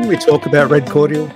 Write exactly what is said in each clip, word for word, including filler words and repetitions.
Didn't we talk about red cordial?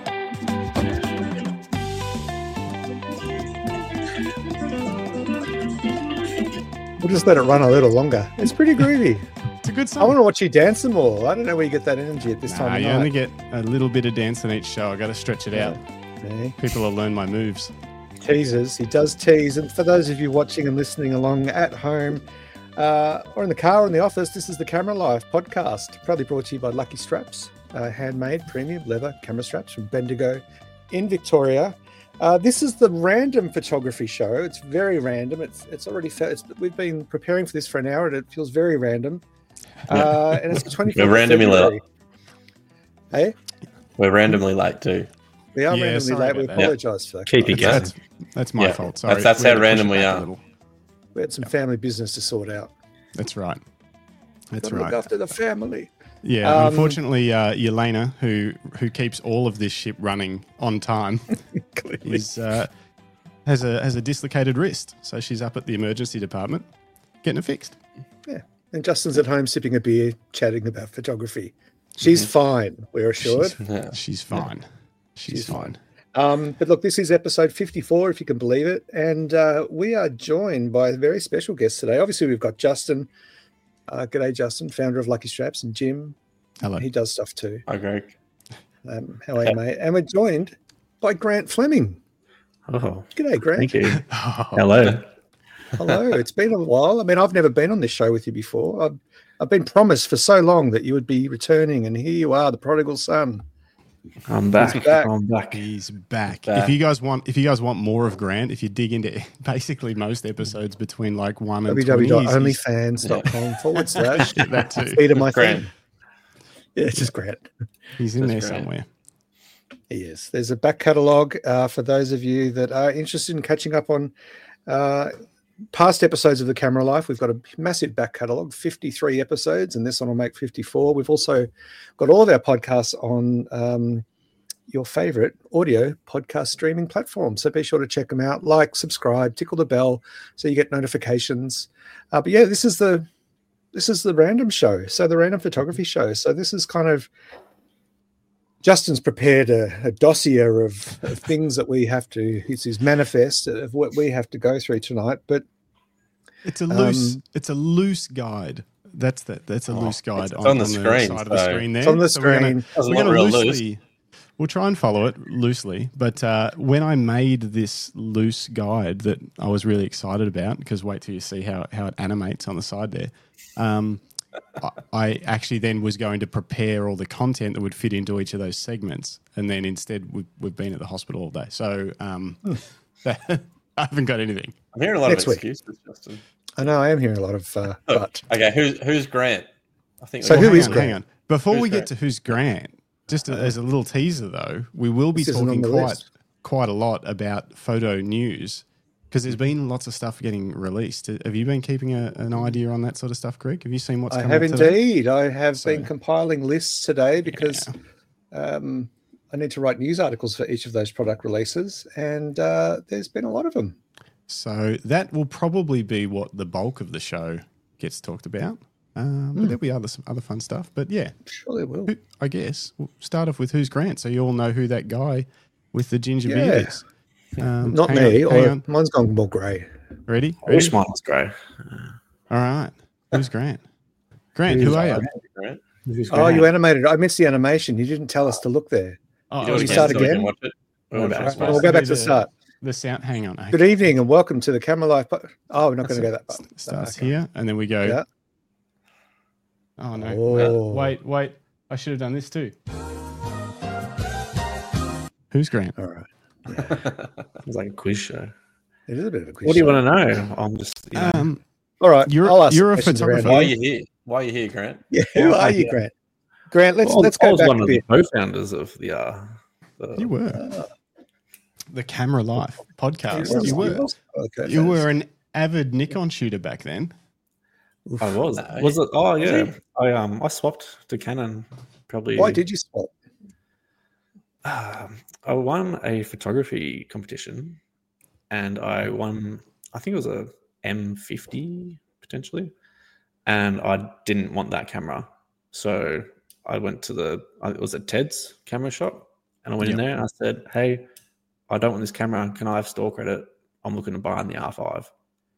We'll just let it run a little longer. It's pretty groovy. It's a good song. I want to watch you dance some more. I don't know where you get that energy at this nah, time of you night. only get a little bit of dance in each show. I got to stretch it out. Yeah. People will learn my moves. Teases. He does tease. And for those of you watching and listening along at home uh, or in the car or in the office, this is the Camera Life podcast, proudly brought to you by Lucky Straps, uh, handmade premium leather camera straps from Bendigo in Victoria. Uh, this is the random photography show. It's very random. It's it's already fe- it's, we've been preparing for this for an hour, and it feels very random. Uh, and it's the twenty-fifth We're randomly late. Hey, we're randomly late too. we are Yeah, randomly sorry late. We about that. apologise for that. Keep guys. it going. That's, that's my Yeah, fault. Sorry. that's- that's We had how to push random it we back a are. little. We had some family business to sort out. That's right. That's Gotta right. Look after the family. Yeah, Um, unfortunately, uh, Yelena, who who keeps all of this ship running on time, Clearly. is uh, has a has a dislocated wrist. So she's up at the emergency department getting it fixed. Yeah. And Justin's at home sipping a beer, chatting about photography. She's fine, we're assured. She's, Yeah. she's fine. She's, She's fine. Um, but look, this is episode fifty-four, if you can believe it. And uh, we are joined by a very special guest today. Obviously, we've got Justin. Uh, g'day, Justin, founder of Lucky Straps, and Jim. Hello. He does stuff too. Hi, Greg. Um, how are you, mate? And we're joined by Grant Fleming. Oh, G'day, Grant. thank you. Oh, Hello. Hello. It's been a while. I mean, I've never been on this show with you before. I've, I've been promised for so long that you would be returning, and here you are, the prodigal son. I'm back. He's back. I'm back. he's back. Back. If you guys want, if you guys want more of Grant, if you dig into basically most episodes between like one and twenty, he's- he's- www.onlyfans.com forward slash that too. feed of my Grant. thing. Yeah, it's just Grant. He's in there That's Grant. somewhere. Yes, there's a back catalogue uh, for those of you that are interested in catching up on uh, past episodes of The Camera Life. We've got a massive back catalogue, fifty-three episodes, and this one will make fifty-four. We've also got all of our podcasts on um, your favourite audio podcast streaming platform. So be sure to check them out, like, subscribe, tickle the bell so you get notifications. Uh, but yeah, this is the this is the random show, so the random photography show. So this is kind of Justin's prepared a, a dossier of, of things that we have to, it's his manifest of what we have to go through tonight. But It's a loose. Um, it's a loose guide. That's the, That's a Oh, loose guide it's on, on the on screen, side of the so- screen there. it's on the So we're gonna- screen. Doesn't We're look going to real loosely. loose. We'll try and follow it loosely, but uh, when I made this loose guide that I was really excited about, because wait till you see how how it animates on the side there. Um, I, I actually then was going to prepare all the content that would fit into each of those segments, and then instead we've, we've been at the hospital all day, so um, I haven't got anything. I'm hearing a lot Next of week. excuses, Justin. I know I am hearing a lot of uh, Oh, but. okay, who's who's Grant? I think. So we- who hang is on, Grant? Hang on. Before Who's we get Grant? to who's Grant, just a, as a little teaser though, we will be This isn't talking on the quite list. quite a lot about photo news because there's been lots of stuff getting released. Have you been keeping a, an idea on that sort of stuff, Greg? Have you seen what's I come have out today? indeed. I have So- been compiling lists today because um, I need to write news articles for each of those product releases, and uh, there's been a lot of them. So that will probably be what the bulk of the show gets talked about. Um, but there'll be other some other fun stuff. But yeah, Sure, they will. who- I guess we'll start off with who's Grant, so you all know who that guy with the ginger Yeah. beard is. Um, Not hang me. On, hang or on. Mine's gone more grey. Ready? I wish Ready? mine was grey. All right. Who's Grant? Grant, Who's who are you? Grant? Oh, you animated. I missed the animation. You didn't tell us to look there. Oh, Do it we again start so we can again? watch it. What Oh, about that's it? fine. We'll go back do to the start. The sound. Hang on. Good evening and welcome to the Camera Life. Po- oh, we're not going to go that far. Starts Okay. here, and then we go. Yeah. Oh no! Oh. Wait, wait! I should have done this too. Who's Grant? All right. It's like a quiz show. It is a bit of a quiz. What do you show. want to know? I'm just. You know, Um, All right. You're- I'll ask you're a questions around photographer. Why are here. you here? Why are you here, Grant? Yeah, who Well, are you, yeah. Grant? Grant, let's well, let's I go was back one a of the bit. co-founders of the. Uh, the you were the Camera Life podcast. was- You were. was- okay, You thanks. were an avid Nikon shooter back then. I was. No, was it? Oh was yeah. he? I um I swapped to Canon. Probably. Why did you swap? Um, I won a photography competition, and I won. I think it was a M fifty potentially, and I didn't want that camera, so I went to the I- it was at Ted's camera shop, and I went in Yep. there and I said, "Hey, I don't want this camera. Can I have store credit? I'm looking to buy in the R five."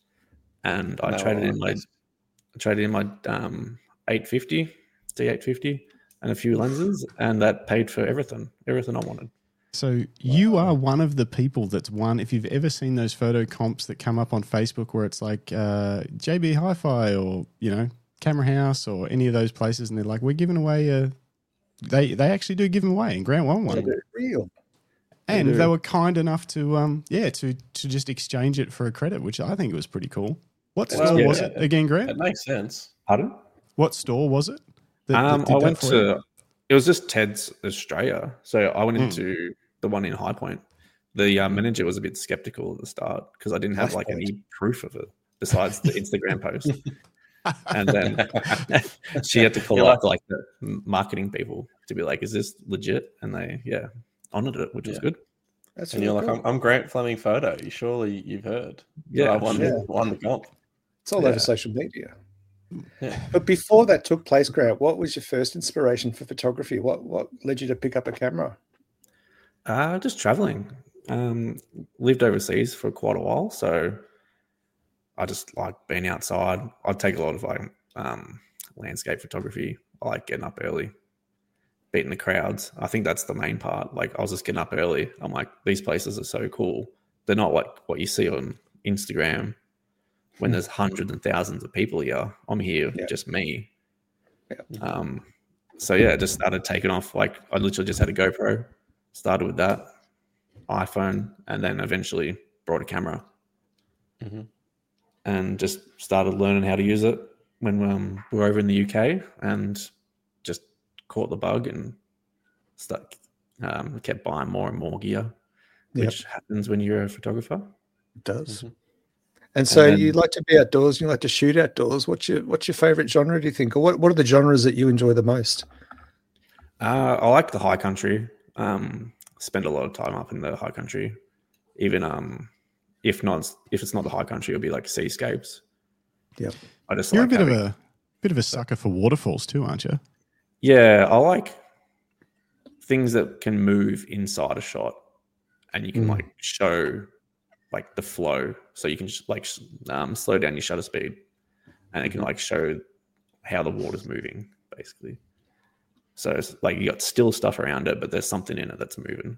And I No, traded in I my like I traded in my um, eight fifty D eight fifty and a few lenses, and that paid for everything, everything I wanted. So you are one of the people that's won. If you've ever seen those photo comps that come up on Facebook where it's like uh, J B Hi-Fi or, you know, Camera House or any of those places, and they're like, we're giving away a... They they actually do give them away, and Grant won one. Real. And do. they were kind enough to, um, yeah, to to just exchange it for a credit, which I think was pretty cool. What Well, store yeah. was it again, Grant? It makes sense. Pardon? What store was it? that- that Um, did I that went for you? to it was just Ted's Australia, so I went Hmm. into the one in High Point. The uh, manager was a bit skeptical at the start because I didn't have High like Point. any proof of it besides the Instagram post. And then she had to call You're up like the marketing people to be like, "Is this legit?" And they, yeah, honored it, which was Yeah. good. That's And really you're like, cool. I'm, I'm Grant Fleming photo. You surely you've heard. Yeah, that I won, yeah. won the comp. It's all Yeah. over social media. Yeah. But before that took place, Grant, what was your first inspiration for photography? What what led you to pick up a camera? Uh, just traveling. Um, lived overseas for quite a while, so I just like being outside. I'd take a lot of like um, landscape photography. I like getting up early, beating the crowds. I think that's the main part. Like I was just getting up early. I'm like, these places are so cool. They're not like what you see on Instagram when there's hundreds and thousands of people here. I'm here, Yeah. just me. Yeah. Um, so yeah, just started taking off. Like I literally just had a GoPro, started with that, iPhone, and then eventually brought a camera Mhm. and just started learning how to use it when um, we were over in the U K, and just caught the bug and stuck, um, kept buying more and more gear, Yep. which happens when you're a photographer. It does. Mhm. And so then- you like to be outdoors, you like to shoot outdoors. What's your what's your favorite genre, do you think? Or what, what are the genres that you enjoy the most? Uh, I like the high country. Um, spend a lot of time up in the high country. Even um, if not, if it's not the high country, it'll be like seascapes. Yep. I just You're like a bit having, of a bit of a sucker for waterfalls too, aren't you? yeah. I like things that can move inside a shot, and you can Mm. like show like the flow, so you can just like s- um, slow down your shutter speed, and it can like show how the water's moving, basically. So it's like you got still stuff around it, but there's something in it that's moving.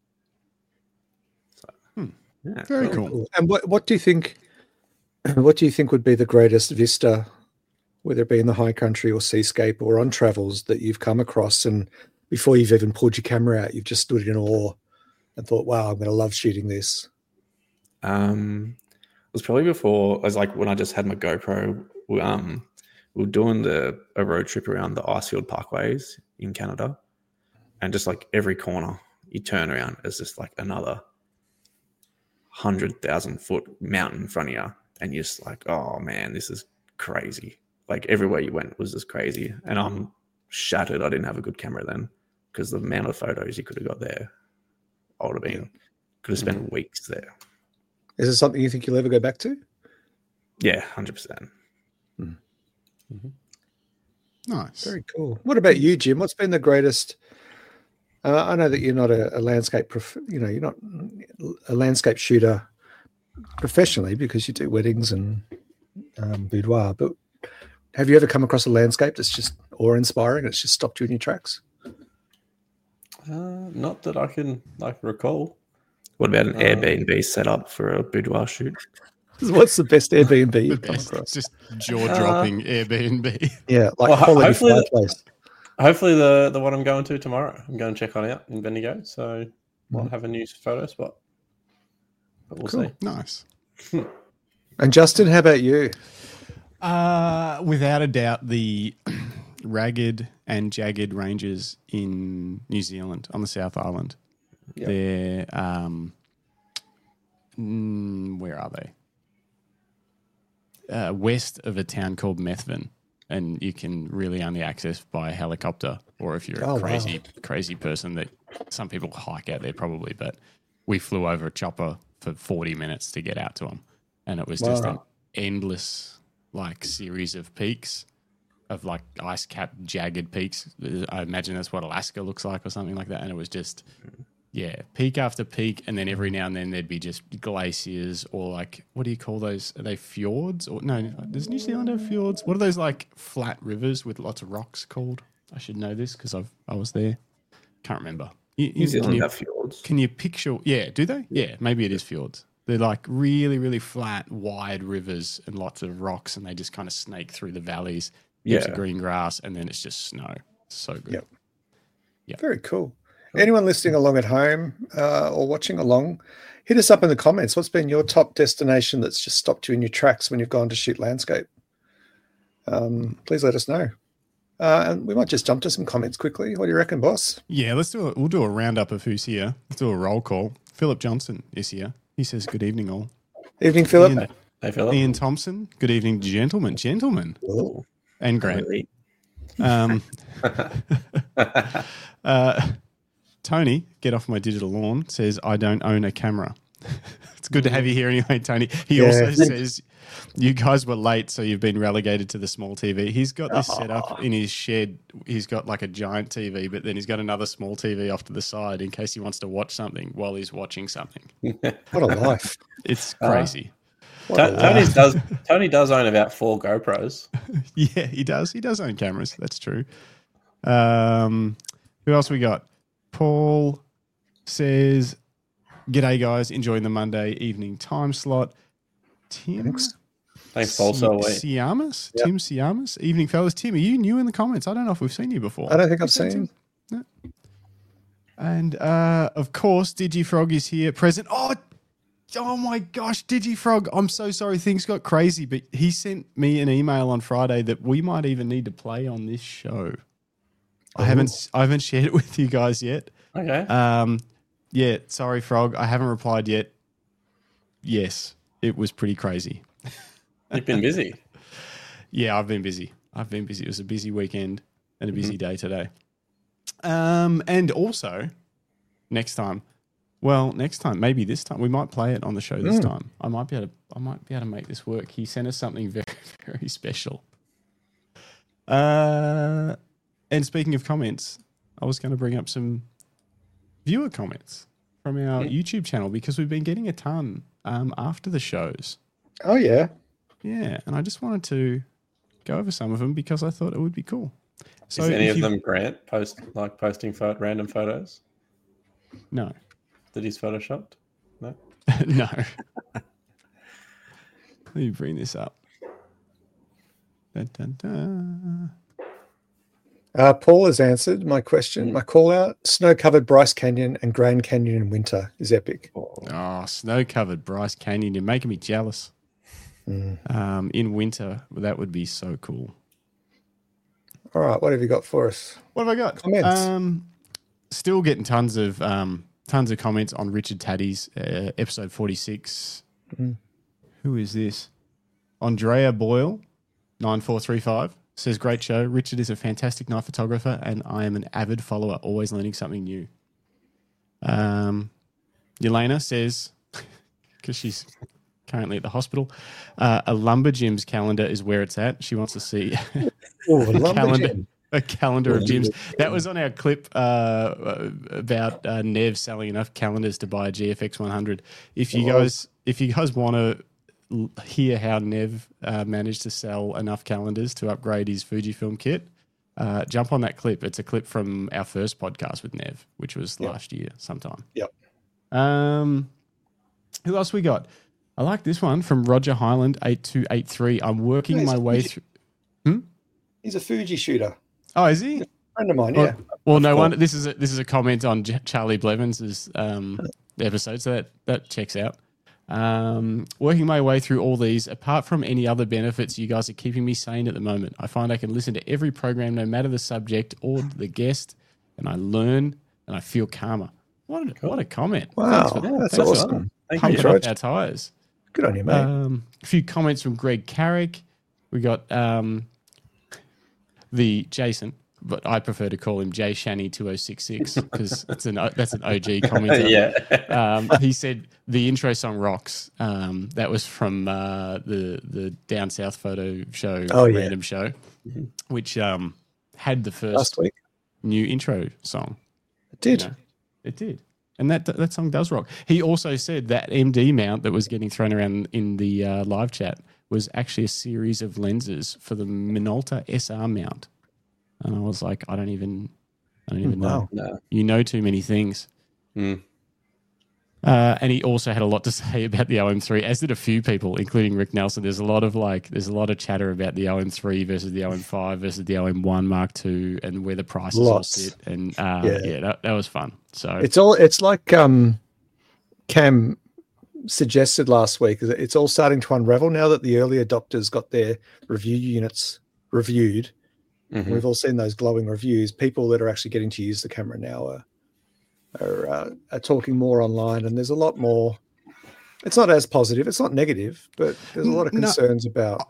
So, Hmm. yeah, Very really cool. And what what do you think what do you think would be the greatest vista, whether it be in the high country or seascape or on travels, that you've come across, and before you've even pulled your camera out, you've just stood in awe and thought, wow, I'm going to love shooting this? Um, it was probably before. It was like when I just had my GoPro. We, um, we were doing the a road trip around the Icefield Parkways in Canada, and just like every corner you turn around, it's just like another hundred thousand foot mountain in front of you, and you're just like, oh man, this is crazy. Like everywhere you went was just crazy, and I'm shattered. I didn't have a good camera then because the amount of photos you could have got there, I would have been could have spent weeks there. Is it something you think you'll ever go back to? Yeah, hundred percent. Nice. Very cool. What about you, Jim? What's been the greatest? Uh, I know that you're not a, a landscape, prof, you know, you're not a landscape shooter professionally because you do weddings and um, boudoir. But have you ever come across a landscape that's just awe-inspiring? It's just stopped you in your tracks. Uh, not that I can like recall. What about an Uh, Airbnb setup for a boudoir shoot? What's the best Airbnb The you've come best, across? just jaw-dropping Airbnb. Yeah, like Well, ho- quality hopefully the- fireplace. Hopefully the the one I'm going to tomorrow. I'm going to check on out in Bendigo, so might Mhm. have a new photo spot. But we'll Cool. see. Nice. And Justin, how about you? Uh, without a doubt, the ragged and jagged ranges in New Zealand on the South Island. Yeah. They're um, mm, where are they? Uh, west of a town called Methven, and you can really only access by helicopter, or if you're Oh, a wow. crazy, crazy person that some people hike out there probably, but we flew over a chopper for forty minutes to get out to them, and it was just an Wow. endless like series of peaks of like ice cap jagged peaks. I imagine that's what Alaska looks like or something like that. And it was just, yeah, peak after peak. And then every now and then there'd be just glaciers or like, what do you call those? Are they fjords? Or no, does New Zealand have fjords? What are those like flat rivers with lots of rocks called? I should know this because I've I was there. Can't remember. You, New Zealand you, have fjords. Can you picture? Yeah, do they? Yeah, maybe it is fjords. They're like really, really flat, wide rivers and lots of rocks, and they just kind of snake through the valleys. Heaps Yeah. of green grass, and then it's just snow. So good. Yep. Yep. Very cool. Anyone listening along at home uh, or watching along, hit us up in the comments. What's been your top destination that's just stopped you in your tracks when you've gone to shoot landscape? Um, please let us know. Uh, and we might just jump to some comments quickly. What do you reckon, boss? Yeah, let's do a, we'll do a roundup of who's here. Let's do a roll call. Philip Johnson is here. He says, good evening, all. Evening, Philip. Ian, Hey, Philip. Ian Thompson, good evening, gentlemen. Gentlemen. Oh, And Grant. Really? Um, uh, Tony, get off my digital lawn, says, I don't own a camera. It's good to have you here anyway, Tony. He Yeah. also says, you guys were late, so you've been relegated to the small T V. He's got this set up in his shed. He's got like a giant T V, but then he's got another small T V off to the side in case he wants to watch something while he's watching something. what a life. It's Uh, crazy. What a To- life. Tony does. Tony does own about four GoPros. Yeah, he does. He does own cameras. That's true. Um, who else we got? Paul says, "G'day guys, enjoying the Monday evening time slot." Tim, Thanks. Thanks, Paul. So wait. Siamas, Yep. Tim Siamas. Evening, fellas. Tim, are you new in the comments? I don't know if we've seen you before. I don't think I've Is that seen. Tim? No. And uh, of course, Digifrog is here, present. Oh, oh my gosh, Digifrog! I'm so sorry, things got crazy, but he sent me an email on Friday that we might even need to play on this show. I haven't, I haven't shared it with you guys yet. Okay. Um, yeah, sorry, Frog, I haven't replied yet. Yes, it was pretty crazy. You've been busy. Yeah, I've been busy. I've been busy. It was a busy weekend and a busy day today. Um, and also, next time, well, next time, maybe this time, we might play it on the show this Mm. time. I might be able to. I might be able to make this work. He sent us something very, very special. Uh, and speaking of comments, I was going to bring up some viewer comments from our YouTube channel because we've been getting a ton um, after the shows. Oh, yeah. Yeah, and I just wanted to go over some of them because I thought it would be cool. So Is any if of you- them Grant post like posting pho- random photos No, that he's photoshopped? No. no. Let me bring this up. Dun, dun, dun. Uh, Paul has answered my question. My call out: snow-covered Bryce Canyon and Grand Canyon in winter is epic. Oh, snow-covered Bryce Canyon. You're making me jealous. Mm. Um, in winter, that would be so cool. All right, what have you got for us? What have I got? Comments. Um, still getting tons of um, tons of comments on Richard Taddy's uh, episode forty-six. Mm. Who is this? Andrea Boyle, nine four three five, says, great show. Richard is a fantastic night photographer and I am an avid follower, always learning something new. Um, Yelena says, because she's currently at the hospital, uh, a Lumberjim's calendar is where it's at. She wants to see Oh, a calendar, lumberjam. a calendar of gyms. That was on our clip uh, about uh, Nev selling enough calendars to buy a G F X one hundred. If you Oh. guys, if you guys want to hear how Nev uh, managed to sell enough calendars to upgrade his Fujifilm kit, uh, jump on that clip. It's a clip from our first podcast with Nev, which was Yep. last year sometime. Yep. Um, who else we got? I like this one from Roger Highland eight two eight three. I'm working Nice. my way through. He's a Fuji shooter. Oh, is he? Friend of mine, Well, yeah. well, no course. wonder this is a, this is a comment on J- Charlie Blevins' um, episode, so that that checks out. Um, working my way through all these, apart from any other benefits, you guys are keeping me sane at the moment. I find I can listen to every program, no matter the subject or the guest, and I learn and I feel calmer. What a, what a comment! Wow, Thanks for that. that's Thanks for awesome. Thank pumping you. Thanks, up Rog. our tires. Good on you, mate. Um, a few comments from Greg Carrick. We got um, the Jason. but I prefer to call him Jay Shanny two oh six six because it's an that's an O G commenter. yeah. Um, he said the intro song rocks. Um, that was from uh, the the Down South photo show, Oh, yeah. random show, Mhm. which um, had the first Last week. new intro song. It did. You know, it did. And that that song does rock. He also said that M D mount that was getting thrown around in the uh, live chat was actually a series of lenses for the Minolta S R mount. And I was like, I don't even, I don't even Wow. know. No. You know too many things. Mm. Uh, and he also had a lot to say about the O M three, as did a few people, including Rick Nelson. There's a lot of like, there's a lot of chatter about the O M three versus the O M five versus the O M one Mark two and where the prices all Lots. sit. And uh, Yeah. yeah, that, that was fun. So It's all. It's like um, Cam suggested last week. Is that it's all starting to unravel now that the early adopters got their review units reviewed. Mhm. We've all seen those glowing reviews. People that are actually getting to use the camera now are are, uh, are talking more online, and there's a lot more. It's not as positive. It's not negative, but there's a lot of No. concerns about.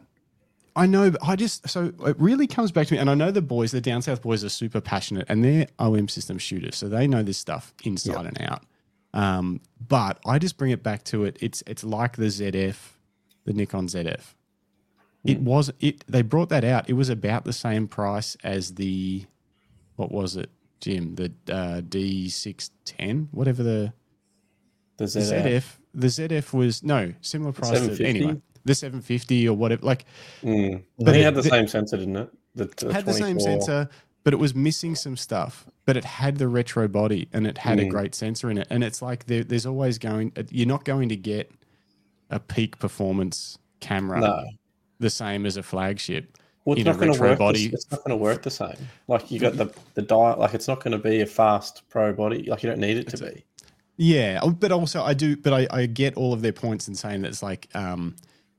I know, but I just, so it really comes back to me. And I know the boys, the Down South boys are super passionate and they're O M system shooters. So they know this stuff inside and out. Um, but I just bring it back to it. It's, it's like the Z F, the Nikon Z F. It was, it, they brought that out. It was about the same price as the, what was it, Jim? The uh, D six ten, whatever the, The the Z F. Z F. The Z F was, no, similar price to, seven fifty? anyway, the seven fifty or whatever. Like, Mm. But But it it- had the the- same sensor, didn't it? The, the had the same twenty-four. sensor, but it was missing some stuff. But it had the retro body and it had a Mm. great sensor in it. And it's like there, there's always going, you're not going to get a peak performance camera No. the same as a flagship. Well, it's in a not going to retro work. body. The, it's not going to work the same. Like you got the the dial. Like it's not going to be a fast pro body. Like you don't need it to be. Yeah, oh, but also I do, but I, I get all of their points in saying that it's like, um,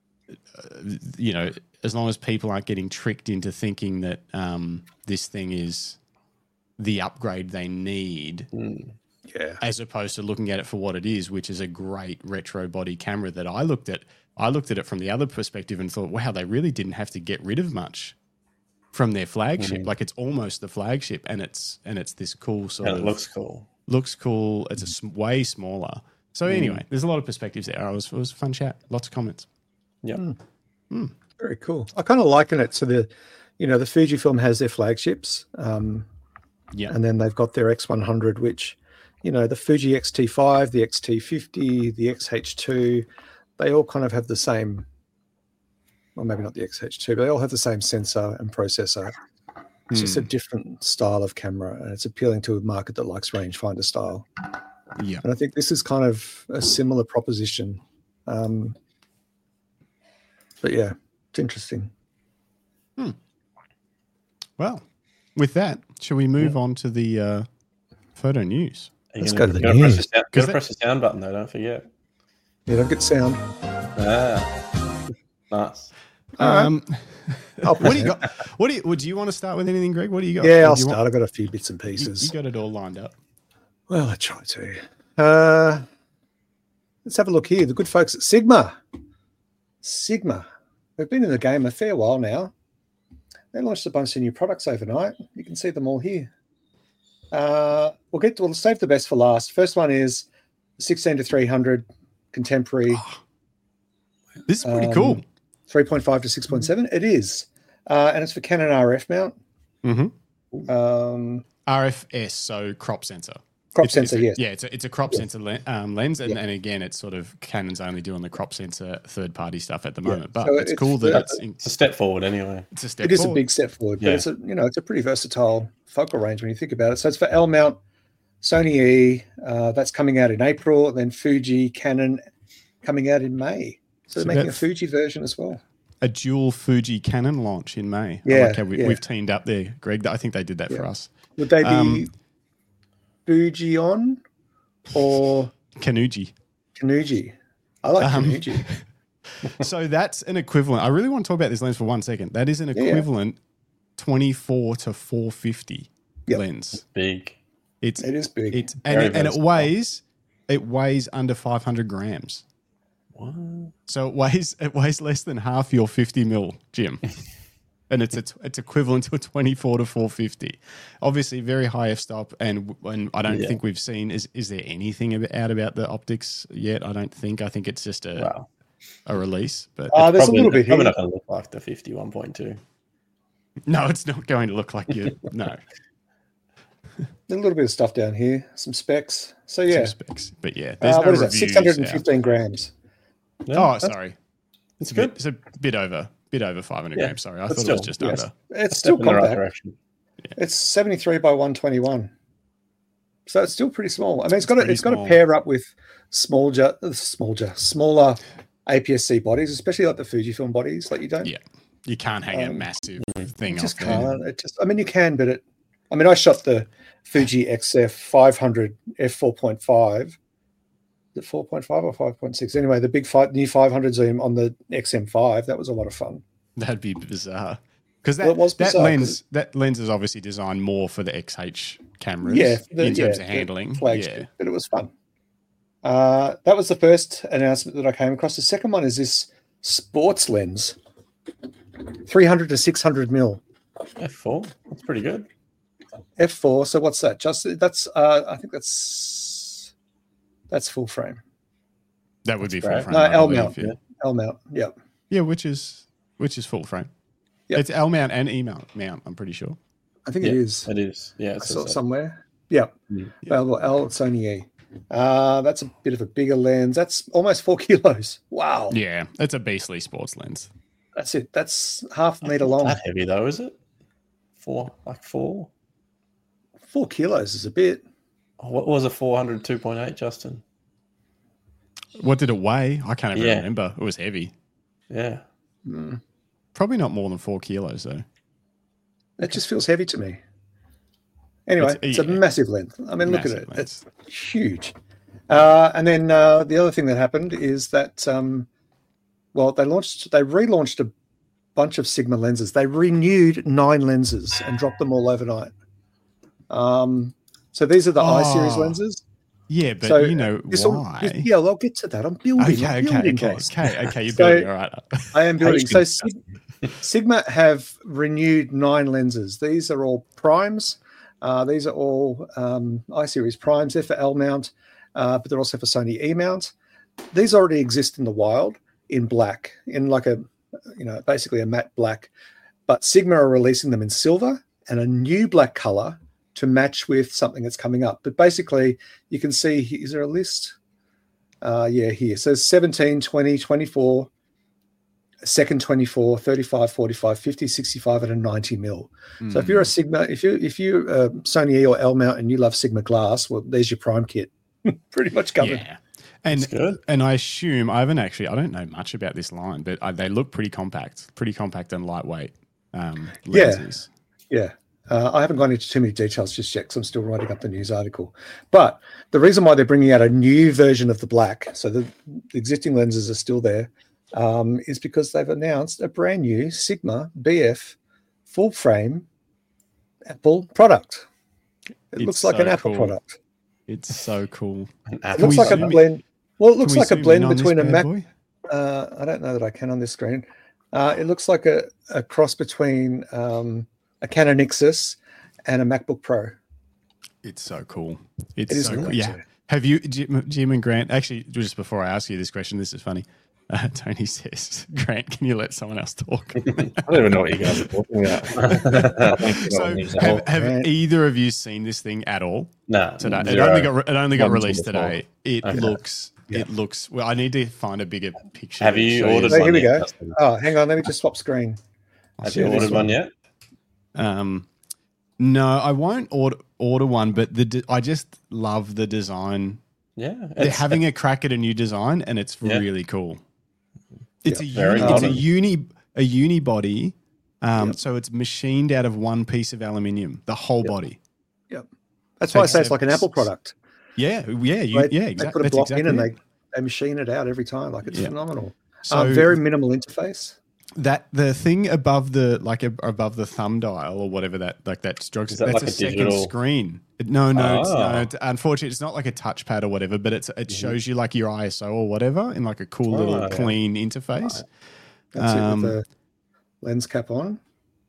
uh, you know, as long as people aren't getting tricked into thinking that um, this thing is the upgrade they need, Mm. Yeah. as opposed to looking at it for what it is, which is a great retro body camera that I looked at. I looked at it from the other perspective and thought, wow, they really didn't have to get rid of much from their flagship. Mhm. Like it's almost the flagship, and it's and it's this cool sort And of it looks cool. looks cool. It's a sm- way smaller. So Mm. anyway, there's a lot of perspectives there. It was, it was a fun chat. Lots of comments. Yeah. Mm. Very cool. I kind of liken it to the, you know, the Fujifilm has their flagships, um, Yeah. and then they've got their X one hundred, which, you know, the Fuji X T five, the X T fifty, the X H two, they all kind of have the same, well, maybe not the X H two, but they all have the same sensor and processor. It's just a Hmm. different style of camera, and it's appealing to a market that likes rangefinder style. Yeah. And I think this is kind of a similar proposition. Um, but yeah, it's interesting. Well, with that, shall we move on to the uh, photo news? Are you Let's gonna- go to the gotta press news. the sound- 'Cause Gotta that- press the sound button though. Don't forget. You don't get sound. Ah, nice. All right. Um, I'll what do you present. got? What do you? Would you want to start with anything, Greg? What do you got? Yeah, What I'll do you start. want- I've got a few bits and You, pieces. you got it all lined up. Well, I try to. Uh, let's have a look here. The good folks at Sigma. Sigma. They've been in the game a fair while now. They launched a bunch of new products overnight. You can see them all here. Uh, we'll get to, we'll save the best for last. First one is sixteen to three hundred contemporary, This is pretty Um, cool. three point five to six point seven. It is. Uh, and it's for Canon R F mount. Mm-hmm. Um, R F S, so crop sensor. crop It's- it's sensor, a- yes. Yeah, it's a, it's a crop Yeah. sensor le- um, lens, and, Yeah. and again, it's sort of Canon's only doing the crop sensor third party stuff at the Yeah. moment. But So it's, it's cool that the- it's in, It's a step forward anyway. it's a step It is forward. a big step forward, but Yeah. it's a you know it's a pretty versatile focal range when you think about it. So it's for L mount, Sony E, uh, that's coming out in April, and then Fuji, Canon coming out in May. So they're So making a that's- Fuji version as well. a dual Fuji Canon launch in May. I Yeah, like how we, yeah. we've teamed up there, Greg. I think they did that for Yeah. us. Would they be Um, Fuji on or Kanuji. Kanuji? I like Um, Kanuji. So that's an equivalent. I really want to talk about this lens for one second. That is an yeah. equivalent twenty-four to four fifty Yep. lens. Big. It's It is big. it's and Very it, and it versatile. weighs it weighs under five hundred grams. What? So it weighs it weighs less than half your fifty mil, Jim. and it's a, it's equivalent to a twenty-four to four fifty. Obviously, very high f-stop, and and I don't Yeah. think we've seen is is there anything about, out about the optics yet? I don't think. I think it's just a Wow. a release, but Uh, there's Probably- a little bit it's probably here. not going to look like the fifty-one point two. no, it's not going to look like you. No, A little bit of stuff down here, some specs. So yeah, some specs, but yeah, there's uh, no what is that? reviews six hundred out. fifteen grams. Oh, sorry, It's a good. bit, it's a bit over, bit over five hundred Yeah, grams. Sorry, I but thought it was still, just yes. under. It's still Step in the right compact. direction. It's seventy-three by one twenty-one, so it's still pretty small. I mean, it's got pretty to, it's got to small. pair up with small, ju- uh, small, ju- smaller A P S C bodies, especially like the Fujifilm bodies. Like you don't, Yeah, you can't hang a Um, massive you thing just off there. can't. It just, I mean, you can, but it. I mean, I shot the Fuji X F five hundred f four point five. The four point five or five point six. Anyway, the big five, new five hundred zoom on the X M five. That was a lot of fun. That'd be bizarre. Because that, Well, it was that bizarre, lens that lens is obviously designed more for the X H cameras Yeah, the- in terms yeah, of the handling. flagship, Yeah. but it was fun. Uh, that was the first announcement that I came across. The second one is this sports lens, three hundred to six hundred mil, F four. That's pretty good. f four. So what's that? Just that's uh, I think that's that's full frame. That would be That's full great. frame. No, I L believe, mount. Yeah. L mount. Yep. yeah, which is which is full frame. Yep. It's L mount and E mount mount, I'm pretty sure. I think Yeah, it is. It is. Yeah. I It saw says it that. somewhere. Yep. Mm. Available L Sony E. Uh, that's a bit of a bigger lens. That's almost four kilos. Wow. Yeah, it's a beastly sports lens. That's it. That's half a It's meter not long. that heavy though, is it? Four, like four. Four kilos is a bit. Oh, what was a four hundred two point eight, Justin? What did it weigh? I can't even Yeah. remember. It was heavy. Yeah. Mm. Probably not more than four kilos though. It just feels heavy to me. Anyway, It's- it's, a yeah. massive length. I mean, look at Massive it. lens. It's huge. Uh, and then uh, the other thing that happened is that, um, well, they launched, they relaunched a bunch of Sigma lenses. They renewed nine lenses and dropped them all overnight. Um, so these are the I series Oh, lenses. Yeah, but so you know this will- why. this- yeah, I'll get to that. I'm building. Okay, I'm okay, building, okay, boss. okay, okay. You're So- building, all right. I am building. So Patience, Sig- Sigma have renewed nine lenses. These are all primes. Uh, these are all um, I series primes. They're for L mount, uh, but they're also for Sony E mount. These already exist in the wild in black, in like a, you know, basically a matte black. But Sigma are releasing them in silver and a new black color to match with something that's coming up. But basically, you can see, is there a list? Uh, yeah, here. So seventeen, twenty, twenty-four, second twenty-four, thirty-five, forty-five, fifty, sixty-five, and a ninety mil. So if you're a Sigma, if you if you uh, Sony E or L mount and you love Sigma glass, well, there's your prime kit, pretty much covered. Yeah. And That's good. and I assume I haven't actually I don't know much about this line, but I, they look pretty compact, pretty compact and lightweight um, Yeah. lenses. Yeah. Uh, I haven't gone into too many details just yet because I'm still writing up the news article. But the reason why they're bringing out a new version of the black, so the, the existing lenses are still there, um, is because they've announced a brand new Sigma B F full frame Apple product. It It's looks like so an Apple cool. product. It's so cool. An It Apple looks like a zoom in? blend. Well, it Can looks we like a zoom in blend on this between a bad Mac. boy? Uh, I don't know that I can on this screen. Uh, it looks like a, a cross between um, a Canon Nexus and a MacBook Pro. It's so cool. It's It is so cool, cool. Yeah. actually. Have you, Jim, Jim and Grant? Actually, just before I ask you this question, this is funny. Uh, Tony says, "Grant, can you let someone else talk?" I don't even know what you guys are talking about. I think so, about news. have, have Grant. either of you seen this thing at all No. today? It zero. only got re- it only got One to released the floor. today. It Okay. looks Yeah. it looks. Well, I need to find a bigger picture. Have to you show ordered So one here we yet, go. Justin? Oh, hang on. Let me just swap screen. I'll Have show you this ordered one yet? Um, no, I won't order order one, but the de- I just love the design. Yeah. They're it's- having a crack at a new design, and it's Yeah. really cool. It's a very uni, it's a modern. uni a uni body, um, Yep. so it's machined out of one piece of aluminium, the whole Yep. body. That's why I Takes say it's like an a- Apple product. Yeah, yeah, you, Right? yeah, They exactly. put a That's block exactly in and it. they, they machine it out every time. Like it's Yeah. phenomenal. So um, very minimal interface. that the thing above the like a, above the thumb dial or whatever that like that strokes Is that that's like a, a second digital- screen. It- no, no, it's, no. Ah. It's, unfortunately, it's not like a touchpad or whatever, but it's it Mhm. shows you like your I S O or whatever in like a cool Oh, little yeah. clean interface. That's Um, it with the lens cap on.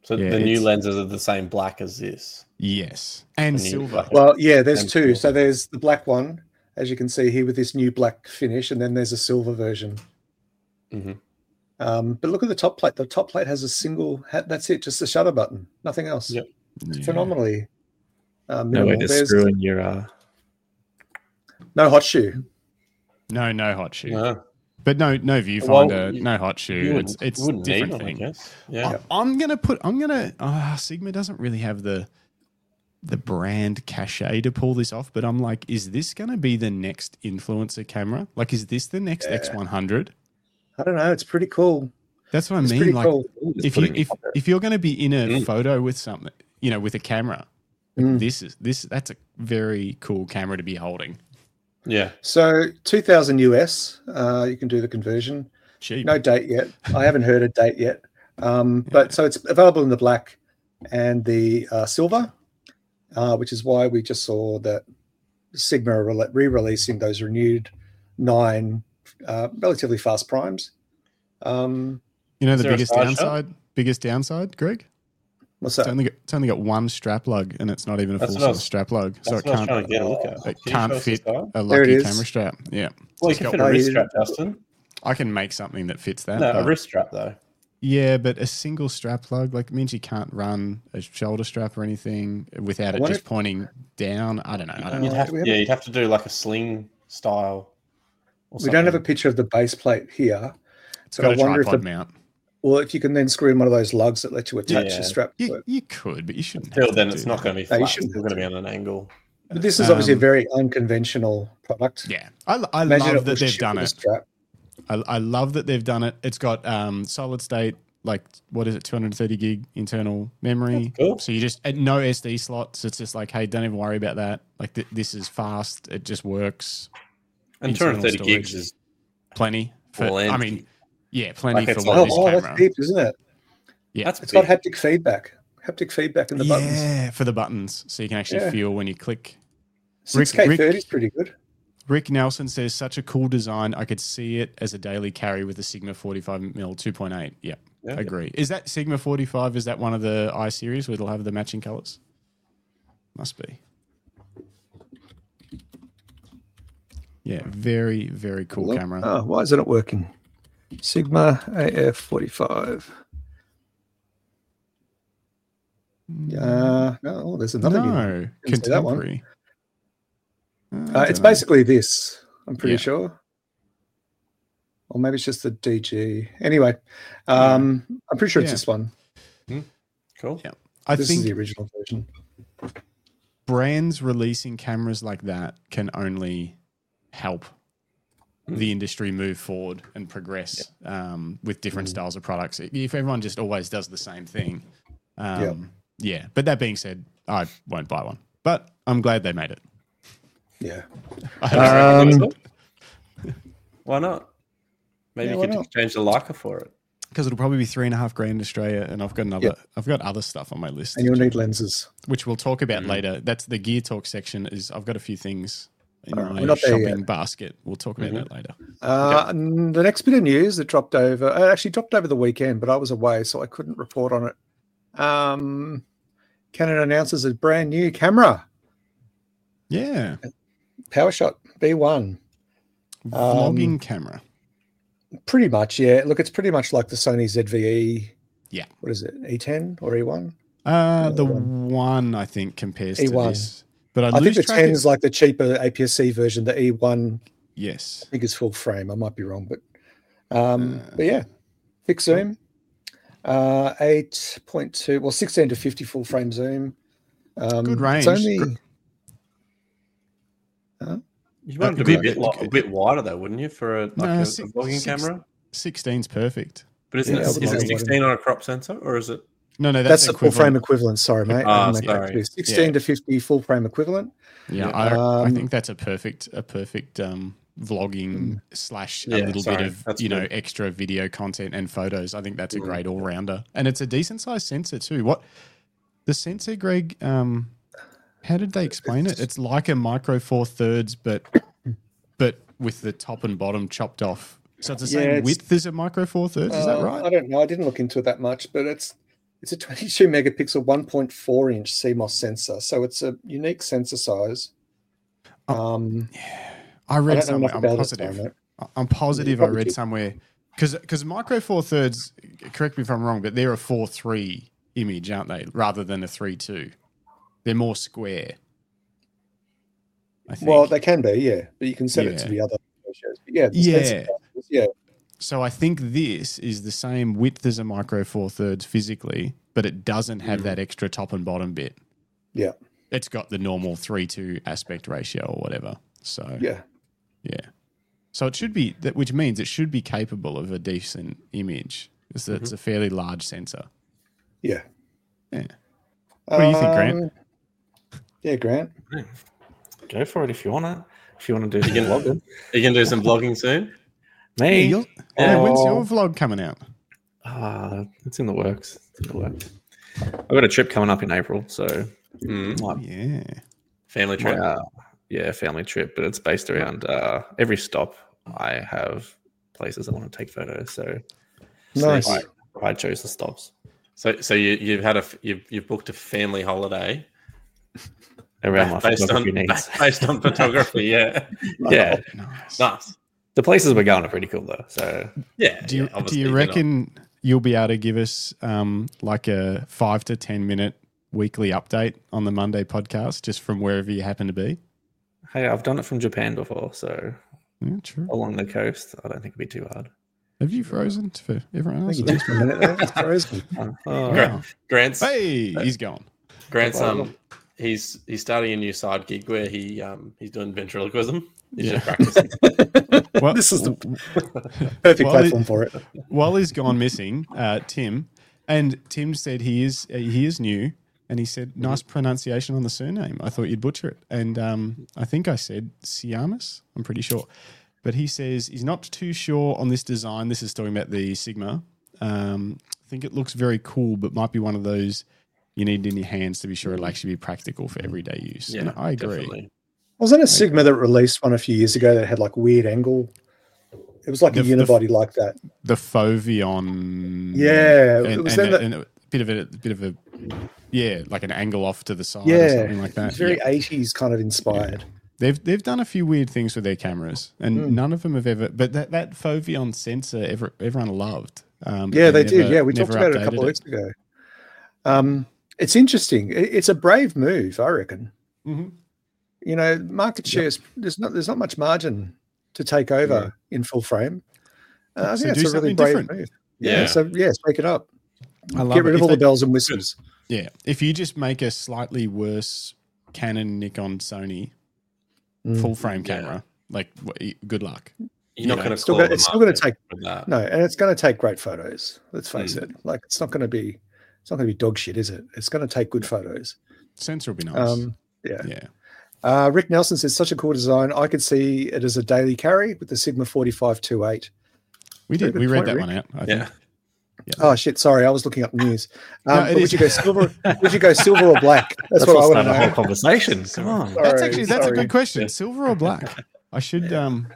So Yeah, the new it's- lenses are the same black as this. Yes, and The new silver. black. Well, yeah, there's And two. silver. So there's the black one, as you can see here with this new black finish, and then there's a silver version. Mm-hmm. Um, but look at the top plate. The top plate has a single. That's it, just the shutter button, nothing else. Yep. It's Yeah. phenomenally uh, No minimal. way to There's screw in your. Uh, no hot shoe. No, no hot shoe. No, But no, no viewfinder, Well, you- no hot shoe. you It's wouldn't, it's you wouldn't different need one, thing. I guess. Yeah. I, I'm gonna put. I'm gonna. Uh, Sigma doesn't really have the the brand cachet to pull this off, but I'm like, is this gonna be the next influencer camera? Like, is this the next Yeah. X one hundred? I don't know. It's pretty cool. That's what I It's mean. pretty Like, cool. just if put you it in your if pocket. if you're gonna be in a Mm. photo with something, you know, with a camera, like Mm. this is this that's a very cool camera to be holding. Yeah. So two thousand U S, uh, you can do the conversion. Cheap. No date yet. I haven't heard a date yet. Um, But so it's available in the black and the uh, silver, uh, which is why we just saw that Sigma are rele- re-releasing those renewed nine uh, relatively fast primes. Um, You know Is the there a biggest side shot? downside. Biggest downside, Greg. what's It's that? only got, it's only got one strap lug, and it's not even a That's full what I size was- strap lug, so That's it what I was can't trying to get a look at. it Can you can't show us the fit style? a There it lucky is. camera strap. Yeah. Well, you It's can got- fit a Oh, wrist you- strap, Dustin. I can make something that fits that. No, a but- wrist strap though. Yeah, but a single strap lug like means you can't run a shoulder strap or anything without I it wonder just pointing down. I don't know. I don't Uh, You'd know. have, we have yeah, a- you'd have to do like a sling style. Or We don't have a something. picture of the base plate here. It's but got I a wonder if tripod the, mount. well, if you can then screw in one of those lugs that let you attach Yeah. your strap to You, it. you could, but you shouldn't. Until have to then, do it's not that. going to be No, you flat. It's shouldn't still have going to be to. on an angle. But this is obviously a Um, very unconventional product. Yeah, I, I Imagine love it that was they've shipped done with a it. strap. I, I love that they've done it. It's got um, solid state, like what is it, two hundred thirty gig internal memory. That's cool. So you just and no S D slots. It's just like, hey, don't even worry about that. Like th- this is fast. It just works. And two hundred thirty Internal gigs storage. is Plenty. For, I Plenty. mean, yeah, plenty Like for it's what like- this Oh, oh, camera. that's deep, isn't it? Yeah, that's It's big. got haptic feedback. Haptic feedback in the buttons. yeah, for the buttons, so you can actually Yeah. feel when you click. six K Rick- thirty is pretty good. Rick Nelson says, such a cool design. I could see it as a daily carry with the Sigma forty-five mil two point eight. Yeah, Yeah. agree. Is that Sigma forty-five? Is that one of the I series where it'll have the matching colors? Must be. Yeah, very, very cool Look- camera. Oh, why isn't it working? Sigma A F forty-five. Uh, no, oh, there's another new one. no, Didn't see that one. contemporary. Uh, I Uh, don't it's know. basically this, I'm pretty Yeah. sure. Or maybe it's just the D G. Anyway, um, I'm pretty sure it's Yeah. this one. Cool. Yeah. I This think is the original version. brands releasing cameras like that can only help Hmm. the industry move forward and progress um, with different styles of products. If everyone just always does the same thing, um, yeah. But that being said, I won't buy one. But I'm glad they made it. Yeah. I hope so. Um, Why not? Maybe Yeah, you why could not? exchange the Leica for it. Because it'll probably be three and a half grand in Australia, and I've got another. Yep. I've got other stuff on my list, and you'll need lenses. which we'll talk about Mm. later. That's the gear talk section. Is I've got a few things in All right, my we're not there shopping yet. basket. We'll talk about Mhm. that later. Uh, and the next bit of news that dropped over, uh, actually dropped over the weekend, but I was away, so I couldn't report on it. Um, Canon announces a brand new camera, Yeah, PowerShot B one. vlogging Um, camera. Pretty much, yeah. Look, it's pretty much like the Sony Z V E. Yeah. What is it? E ten or E one? Uh, the the one. one I think compares to E one. this, but I, I think lose the track ten of- is like the cheaper A P S C version. The E one, yes. I think, is full frame. I might be wrong, but um, Uh, but yeah, fixed zoom, uh, eight point two, well, sixteen to fifty full frame zoom. Um, Good range. It's only, Good- You want Uh, it to be a good- bit, li- a good- bit wider though, wouldn't you, for a, like No, a, a six- vlogging six- camera? sixteen's perfect. But isn't Yeah, I it, would is like it one. sixteen on a crop sensor, or is it? No, no, that's, that's, the full frame equivalent. equivalent. Sorry, mate. Ah, I'll make that sorry. clear. sixteen Yeah. to fifty full frame equivalent. Yeah, Yeah. I, I Um, think that's a perfect, a perfect um, vlogging slash a Yeah, little sorry, bit of that's you know good. extra video content and photos. I think that's a Mm. great all rounder, and it's a decent sized sensor too. What the sensor, Greg? Um, how did they explain it? It's like a Micro Four Thirds, but but with the top and bottom chopped off. So it's the Yeah, same it's- width as a Micro Four Thirds. Is that Uh, right? I don't know. I didn't look into it that much, but it's It's a twenty-two megapixel, one point four inch C M O S sensor, so it's a unique sensor size. Um, I read I don't know somewhere. enough I'm about it, positive. Simon. I'm positive. I Probably read do. somewhere because because micro four thirds. Correct me if I'm wrong, but they're a four three image, aren't they? Rather than a three two. They're more square. I think. Well, they can be, yeah, but you can set it Yeah. to the other ratios. But yeah, the Yeah. sensor sizes, yeah, So I think this is the same width as a micro four thirds physically, but it doesn't have that extra top and bottom bit. yeah, It's got the normal three two aspect ratio or whatever. So yeah. yeah. So it should be that, which means it should be capable of a decent image. Because it's a fairly large sensor. Yeah. Yeah. What do you think, Grant? Um, Yeah, Grant. Go for it if you want to. If you want to do some vlogging. Are you going to do some vlogging soon? Me? Yeah, you're- yeah, when's Oh. your vlog coming out? Ah, it's in the works. It's in the works. I've got a trip coming up in April, so Mm. might- Yeah. Family trip. Uh, yeah, family trip, but it's based around uh, every stop. I have places I want to take photos, so Nice. I, I chose the stops So, so you, you've had a f- you've you've booked a family holiday around my based on photography needs. based on photography. Yeah, Yeah, Nice. nice. the places we're going are pretty cool though. So Yeah. Do you, yeah, do obviously, you know. reckon you'll be able to give us um, like a five to ten minute weekly update on the Monday podcast just from wherever you happen to be? hey, I've done it from Japan before, so Yeah, true. along the coast, I don't think it'd be too hard. Have you frozen for everyone I else? think you did for a minute there. It's frozen. Oh, Wow. Grant's Hey, he's gone. Grant's um he's he's starting a new side gig where he um he's doing ventriloquism. He's Yeah. just practicing. Well, This is the perfect Well, platform it- for it. while he's gone missing, uh, Tim, and Tim said he is uh, he is new, and he said nice pronunciation on the surname. I thought you'd butcher it, and um, I think I said Siamus. I'm pretty sure, but he says he's not too sure on this design. This is talking about the Sigma. Um, I think it looks very cool, but might be one of those you need in your hands to be sure it'll actually be practical for everyday use. Yeah, And I agree. definitely. Wasn't it Sigma that released one a few years ago that had like weird angle? It was like a The- the- unibody like that. The Foveon, Yeah, and, it was and then a, that- and a bit of a bit of a yeah, like an angle off to the side or Yeah, something like it that. was very Yeah. eighties kind of inspired. They've they've done a few weird things with their cameras, and Mm. none of them have ever. But that that Foveon sensor, ever, everyone loved. Um, but Yeah, they did. never- Yeah, we never talked about it a couple updated of weeks ago. Um, it's interesting. It- It's a brave move, I reckon. Mhm. You know, market shares. There's not there's not much margin to take over in full frame. Uh, I So think do that's a really something brave different. move. Yeah. Yeah. So yes, break it up. I love Get rid it. of If all they- the bells and whistles. Yeah, if you just make a slightly worse Canon, Nikon, Sony Mm. full frame Yeah. camera, like w- good luck. You're not know, going to it's still call gonna- the it's still gonna market take- with that. No, and it's going to take great photos. Let's face Mm. it. Like it's not going to be. It's not going to be dog shit, is it? It's going to take good photos. Sensor will be nice. Um, yeah. yeah, Uh, Rick Nelson says such a cool design. I could see it as a daily carry with the Sigma forty-five twenty-eight. we very did. good We read point, that Rick. one out. I Yeah. think. Oh shit! Sorry, I was looking up news. Um, No, it but would is. you go silver? Would you go silver or black? That's, That's what I what's want started to the whole know. conversation. Come on. That's Sorry, actually that's a sorry. good question. Silver or black? I should um.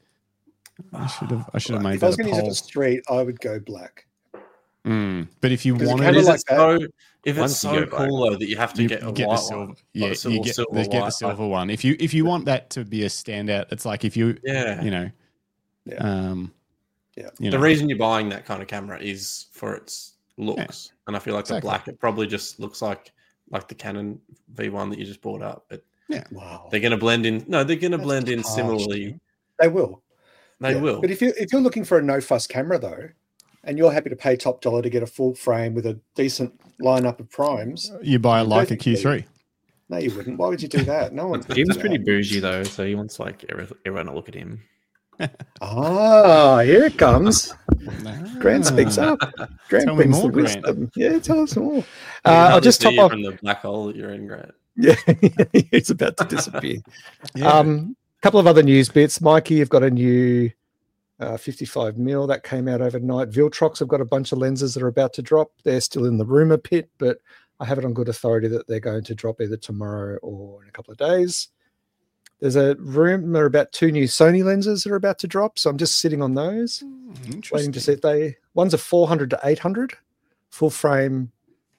I should have. I should have made If I was that a going to use it poll. for street, I would go black. Mm, but if you Because it wanted can But be is like it that. so? If Once it's you so go black, cool though that you have to you get a get white the silver, one, yeah, Like, silver, you get, silver they get the white, silver one. If you if you want that to be a standout, it's like if you Yeah. you know, Yeah. um, Yeah. you The know, reason you're buying that kind of camera is for its looks, and I feel like Exactly. the black it probably just looks like like the Canon V one that you just bought up. But Wow, they're going to blend in. No, they're going to That's blend in harsh, similarly. Tim. They will. They Yeah. will. But if you if you're looking for a no fuss camera though, and you're happy to pay top dollar to get a full frame with a decent lineup of primes, you buy a Leica Perfectly. Q three. no, you wouldn't. Why would you do that? No one. He was pretty bougie though, so he wants like every- everyone to look at him. Ah, here it comes. Grant speaks up. Grant Tell me brings more, the Grant. wisdom. Yeah, tell us more. You Uh, can I'll hardly just see top you off. from the black hole that you're in, Grant. Yeah, it's about to disappear. Yeah. Um, couple of other news bits. Mikey, you've got a new uh, fifty-five mil that came out overnight. Viltrox have got a bunch of lenses that are about to drop. They're still in the rumor pit, but I have it on good authority that they're going to drop either tomorrow or in a couple of days. There's a rumor about two new Sony lenses that are about to drop, so I'm just sitting on those, waiting to see if they. One's a four hundred to eight hundred full frame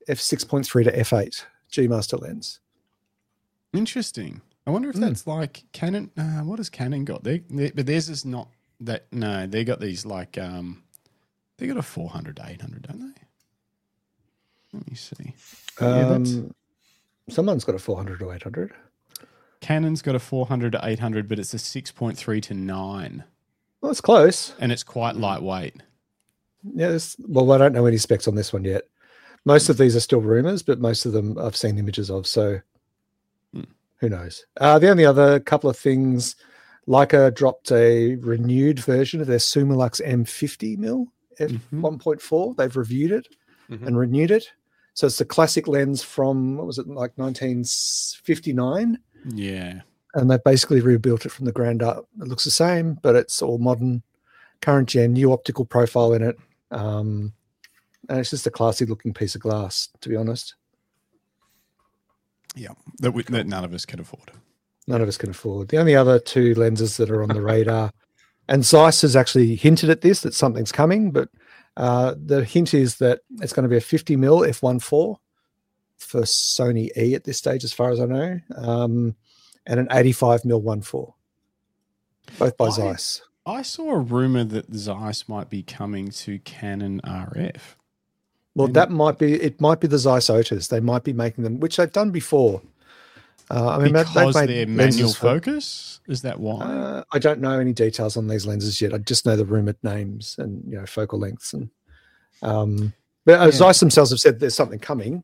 f six point three to f eight G Master lens. Interesting. I wonder if Mm. that's like Canon. Uh, what has Canon got? They, they, but theirs is not that. No, they got these like um, they got a four hundred to eight hundred, don't they? Let me see. Yeah, that's- Um, someone's got a four hundred to eight hundred. Canon's got a four hundred to eight hundred, but it's a six point three to nine, Well, it's close. and it's quite lightweight. Yeah, this, well, I don't know any specs on this one yet. Most of these are still rumors, but most of them I've seen images of, so Hmm. who knows? Uh, the only other couple of things, Leica dropped a renewed version of their Summilux M fifty mil f one point four. They've reviewed it Mhm. and renewed it. So it's the classic lens from, what was it, like nineteen fifty-nine? Yeah. And they've basically rebuilt it from the ground up. It looks the same, but it's all modern, current gen, new optical profile in it. Um, and it's just a classy looking piece of glass, to be honest. Yeah. That, we, that none of us can afford. None of us can afford. The only other two lenses that are on the radar, and Zeiss has actually hinted at this, that something's coming, but uh, the hint is that it's going to be a fifty mil f one point four for Sony E at this stage, as far as I know, um, and an eighty-five mil one point four, both by I- Zeiss. I saw a rumor that Zeiss might be coming to Canon R F. Well, And- that might be, it might be the Zeiss Otis. They might be making them, which they've done before. Uh, I mean, they- Because they've they're made manual lenses for- focus? Is that why? Uh, I don't know any details on these lenses yet. I just know the rumored names and, you know, focal lengths. And um, but uh, Yeah. Zeiss themselves have said there's something coming.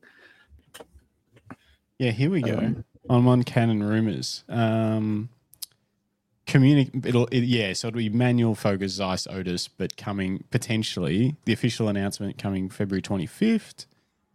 Yeah, here we go. Um, I'm on Canon rumors. Um, communi- it'll it, yeah, so it'll be manual focus Zeiss Otis, but coming potentially the official announcement coming February twenty-fifth.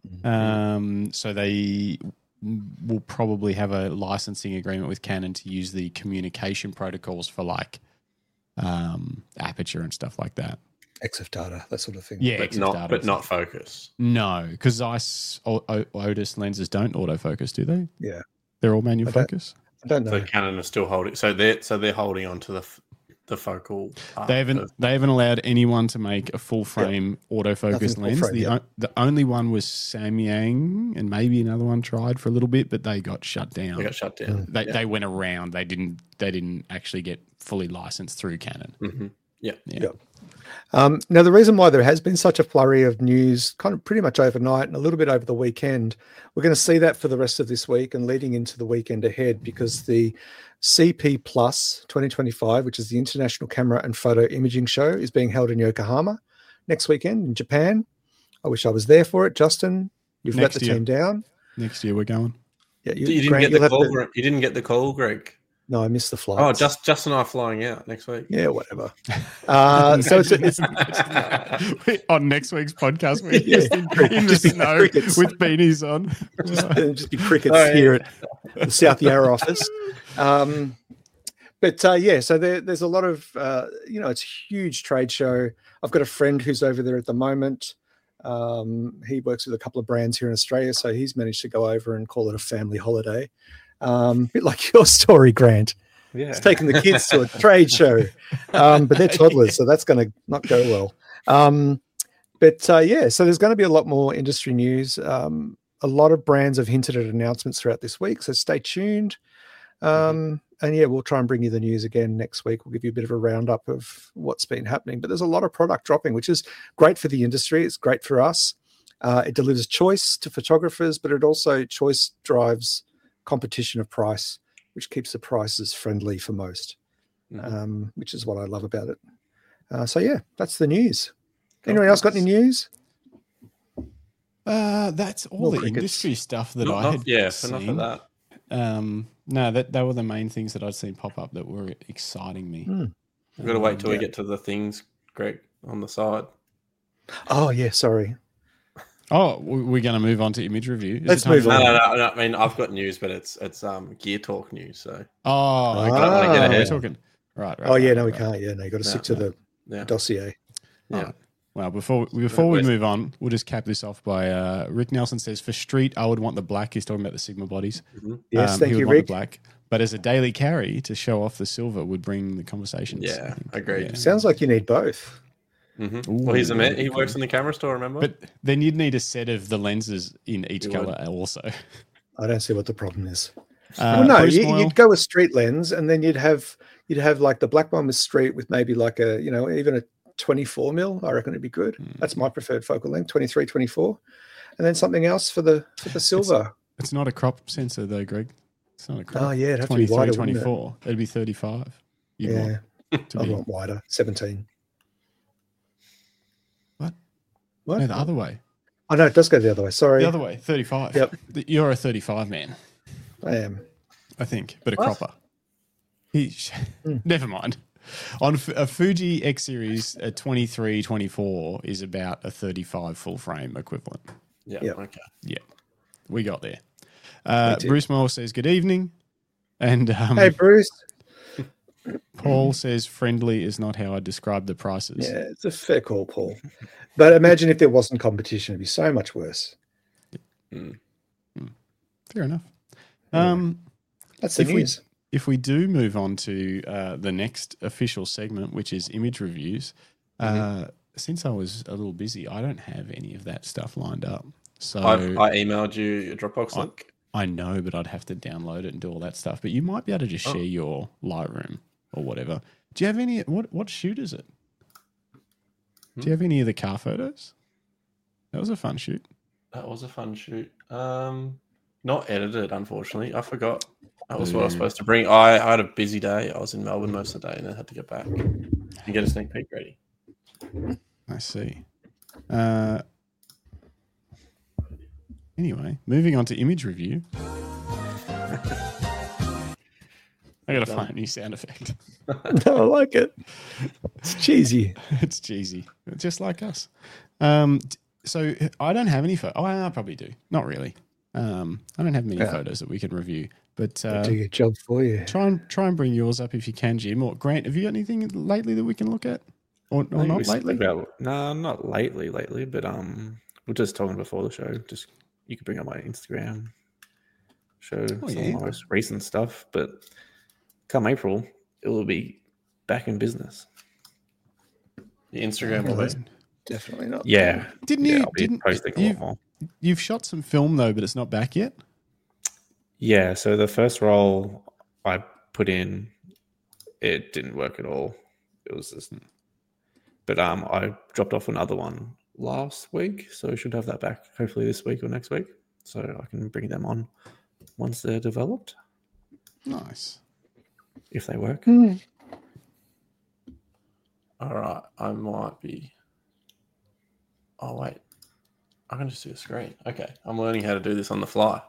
Um, so they will probably have a licensing agreement with Canon to use the communication protocols for like um, aperture and stuff like that. X F data, that sort of thing. Yeah, but X F not data but and not stuff. focus. No, because Zeiss o- o- Otis lenses don't autofocus, do they? Yeah. They're all manual I don't- focus. I don't know. So Canon are still holding. So they're so they're holding on to the f- the focal. part They haven't. of- They haven't allowed anyone to make a full frame autofocus Nothing full lens. frame, the yeah. o- the only one was Samyang, and maybe another one tried for a little bit, but they got shut down. They got shut down. They, Yeah. they went around. They didn't. They didn't actually get fully licensed through Canon. hmm Yeah. Yeah. Yep. Um, now, the reason why there has been such a flurry of news, kind of pretty much overnight and a little bit over the weekend, we're going to see that for the rest of this week and leading into the weekend ahead, because the C P Plus twenty twenty-five, which is the International Camera and Photo Imaging Show, is being held in Yokohama next weekend in Japan. I wish I was there for it. Justin, you've Next let the year. team down. Next year we're going. Yeah, You, didn't Grant, get you'll the have call. to- Greg. You didn't get the call, Greg. No, I missed the flight. Oh, just just and I are flying out next week. yeah, whatever. Uh, so it's, it's on next week's podcast, we're Yeah. just in, in the Just be snow crickets. with beanies on. just, it'll just be crickets Oh, yeah. here at the South Yarra office. Um, but uh, yeah, so there, there's a lot of, uh, you know, it's a huge trade show. I've got a friend who's over there at the moment. Um, he works with a couple of brands here in Australia, so he's managed to go over and call it a family holiday. Um, a bit like your story, Grant. Yeah. It's taking the kids to a trade show, um, but they're toddlers, so that's going to not go well. Um, but uh, yeah, so there's going to be a lot more industry news. Um, a lot of brands have hinted at announcements throughout this week, so stay tuned. Um, and yeah, we'll try and bring you the news again next week. We'll give you a bit of a roundup of what's been happening. But there's a lot of product dropping, which is great for the industry. It's great for us. Uh, it delivers choice to photographers, but it also choice drives competition of price, which keeps the prices friendly for most, Mhm. um, which is what I love about it. Uh, so yeah, that's the news. Cool. Anyone else got any news? Uh, that's all More the crickets. industry stuff that Not- I not- had yeah, seen. enough of that. Um, no, that that were the main things that I'd seen pop up that were exciting me. Hmm. We've got to wait till Yeah. we get to the things, Greg, on the side. Oh yeah, sorry. Oh, we- we're going to move on to image review. Is Let's it time move for- No, on. no, no, no. I mean, I've got news, but it's it's um gear talk news. So Oh, okay. I don't want to get Ah. We're ahead. talking. Right, right. Oh yeah, right, no, we right. can't. Yeah, no, you got to No, stick to no. the Yeah, dossier. yeah. Well, before before we Where's- move on, we'll just cap this off by uh, Rick Nelson says for street, I would want the black. He's talking about the Sigma bodies. Mhm. Yes, Um, thank he would you, want Rick. the black, but as a daily carry to show off the silver would bring the conversations. Yeah, I think. agreed. Yeah. Sounds like you need both. Mm-hmm. Well, he's a man. He works in the camera store, remember? But then you'd need a set of the lenses in each You color also. I don't see what the problem is. Uh, well, no, Bruce you, Moyle- you'd go a street lens, and then you'd have you'd have like the black one with street with maybe like a you know even a twenty-four mil. I reckon it'd be good. Mm. That's my preferred focal length, twenty-three, twenty-four, and then something else for the for the silver. It's not a crop sensor though, Greg. It's not a crop. Oh yeah, it'd have to be twenty-three, wider, wouldn't it? twenty-four. It'd be thirty-five. You'd Yeah, want to I be. want wider, seventeen. What? What? No, the other way. Oh no, it does go the other way. Sorry, The other way, thirty-five. Yep. Th- You're a thirty-five man, I am. I think, but a What? cropper. He, Never mind. On F- a Fuji X Series, a twenty-three, twenty-four is about a thirty-five full frame equivalent. yeah. Yep. Okay. Yeah, we got there. Uh, Me too. Bruce Moore says, good evening. And um, Hey Bruce. Paul says, friendly is not how I describe the prices. Yeah, it's a fair call, Paul. But imagine if there wasn't competition, it'd be so much worse. Fair enough. Um, That's the If we- news. If we do move on to uh, the next official segment, which is image reviews, uh, since I was a little busy, I don't have any of that stuff lined up. So I've, I emailed you a Dropbox I- link. I know, but I'd have to download it and do all that stuff. But you might be able to just Oh. share your Lightroom or whatever. Do you have any? What what shoot is it? Do you have any of the car photos? That was a fun shoot. That was a fun shoot. Um, not edited, unfortunately. I forgot. That was what I was supposed to bring. I, I had a busy day. I was in Melbourne most of the day and then had to get back and get a sneak peek ready. I see. Uh, anyway, moving on to image review. I gotta find a new sound effect. I like it. It's cheesy. It's cheesy, just like us. Um, t- so I don't have any photos. Oh, I probably do. Not really. Um, I don't have many Yeah. photos that we can review. But I'll uh, do your job for you. try and try and bring yours up if you can, Jim. Or Grant, have you got anything lately that we can look at, or, I or think we not spoke lately? About, no, not lately, lately, but um, we we're just talking before the show. Just you could bring up my Instagram, show Oh, some yeah. of my most recent stuff. But come April, it will be back in business. The Instagram will Really? be. Definitely not. Yeah, Didn't yeah, you? I'll be Didn't posting a lot you've, more. you've shot some film though, but it's not back yet. Yeah, so the first role I put in, it didn't work at all. It was just, but um, I dropped off another one last week, so I should have that back hopefully this week or next week, so I can bring them on once they're developed, Nice. if they work. Hmm. All right. I might be. Oh, wait. I can just do a screen. Okay. I'm learning how to do this on the fly.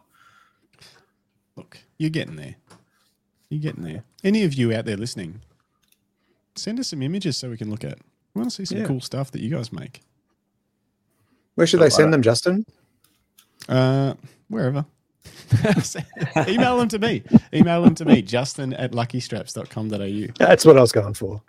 Look, you're getting there. You're getting there. Any of you out there listening, send us some images so we can look at. We want to see some Yeah. cool stuff that you guys make. Where should Oh, they I send don't- them, Justin? Uh, wherever. Email them to me. Email them to me, justin at luckystraps dot com dot a u. That's what I was going for.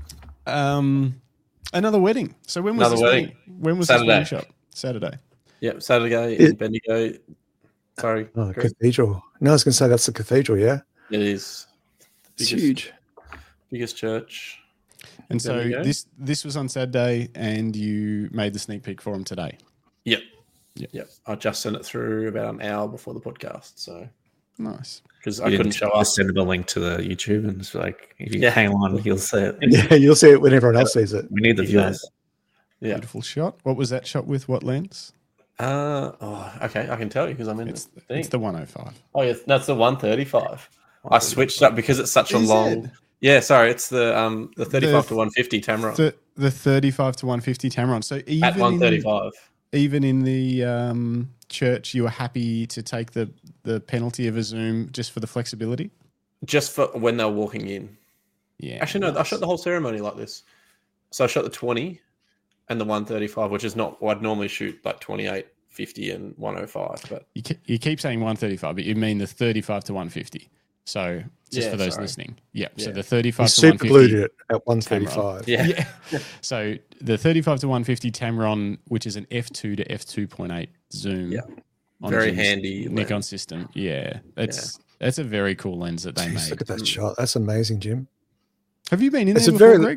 Um, another wedding. So when was Another this wedding. When was Saturday. this wedding shot? Saturday. Yep. Saturday It- in Bendigo. Sorry. Oh, Greg. cathedral. No, I was going to say that's the cathedral, yeah? It is. It's Biggest- huge. Biggest church. And so Bendigo. this this was on Saturday, and you made the sneak peek for him today. Yep. Yep. Yep. I just sent it through about an hour before the podcast. So, Nice. because You I didn't couldn't show just up. send them a link to the YouTube and it's like, if you Yeah. hang on, you'll see it. Yeah, you'll see it when everyone else sees it. We need the Yeah. viewers. Yeah. Beautiful shot. What was that shot with? What lens? Uh, oh, okay. I can tell you because I'm in It's the thing. it's the one oh five. Oh, yeah. That's the one thirty-five. I switched up because it's such a Is long. it? Yeah, sorry. It's the um the thirty-five The- to one fifty Tamron The the thirty-five to one fifty Tamron. So even at one in, thirty-five. even in the um, church, you were happy to take the the penalty of a zoom just for the flexibility. Just for when they were walking in. Yeah. Actually, no. I nice. shot the whole ceremony like this. So I shot the twenty and the one thirty-five, which is not. Well, I'd normally shoot like twenty-eight, fifty, and one oh five. But You, ke- you keep saying one thirty-five, but you mean the thirty-five to one fifty. So just Yeah, for those sorry. listening, yeah. So Yeah. the You thirty-five to super one glued fifty. it at one thirty-five. yeah, Yeah. So the thirty-five to one fifty Tamron, which is an f two to f two point eight zoom. Yeah. on Very Jim's handy Nikon lens. system. Yeah, it's that's a very cool lens that they Jeez, made. look at that shot. That's amazing, Jim. Have you been in It's there a before, very- Greg?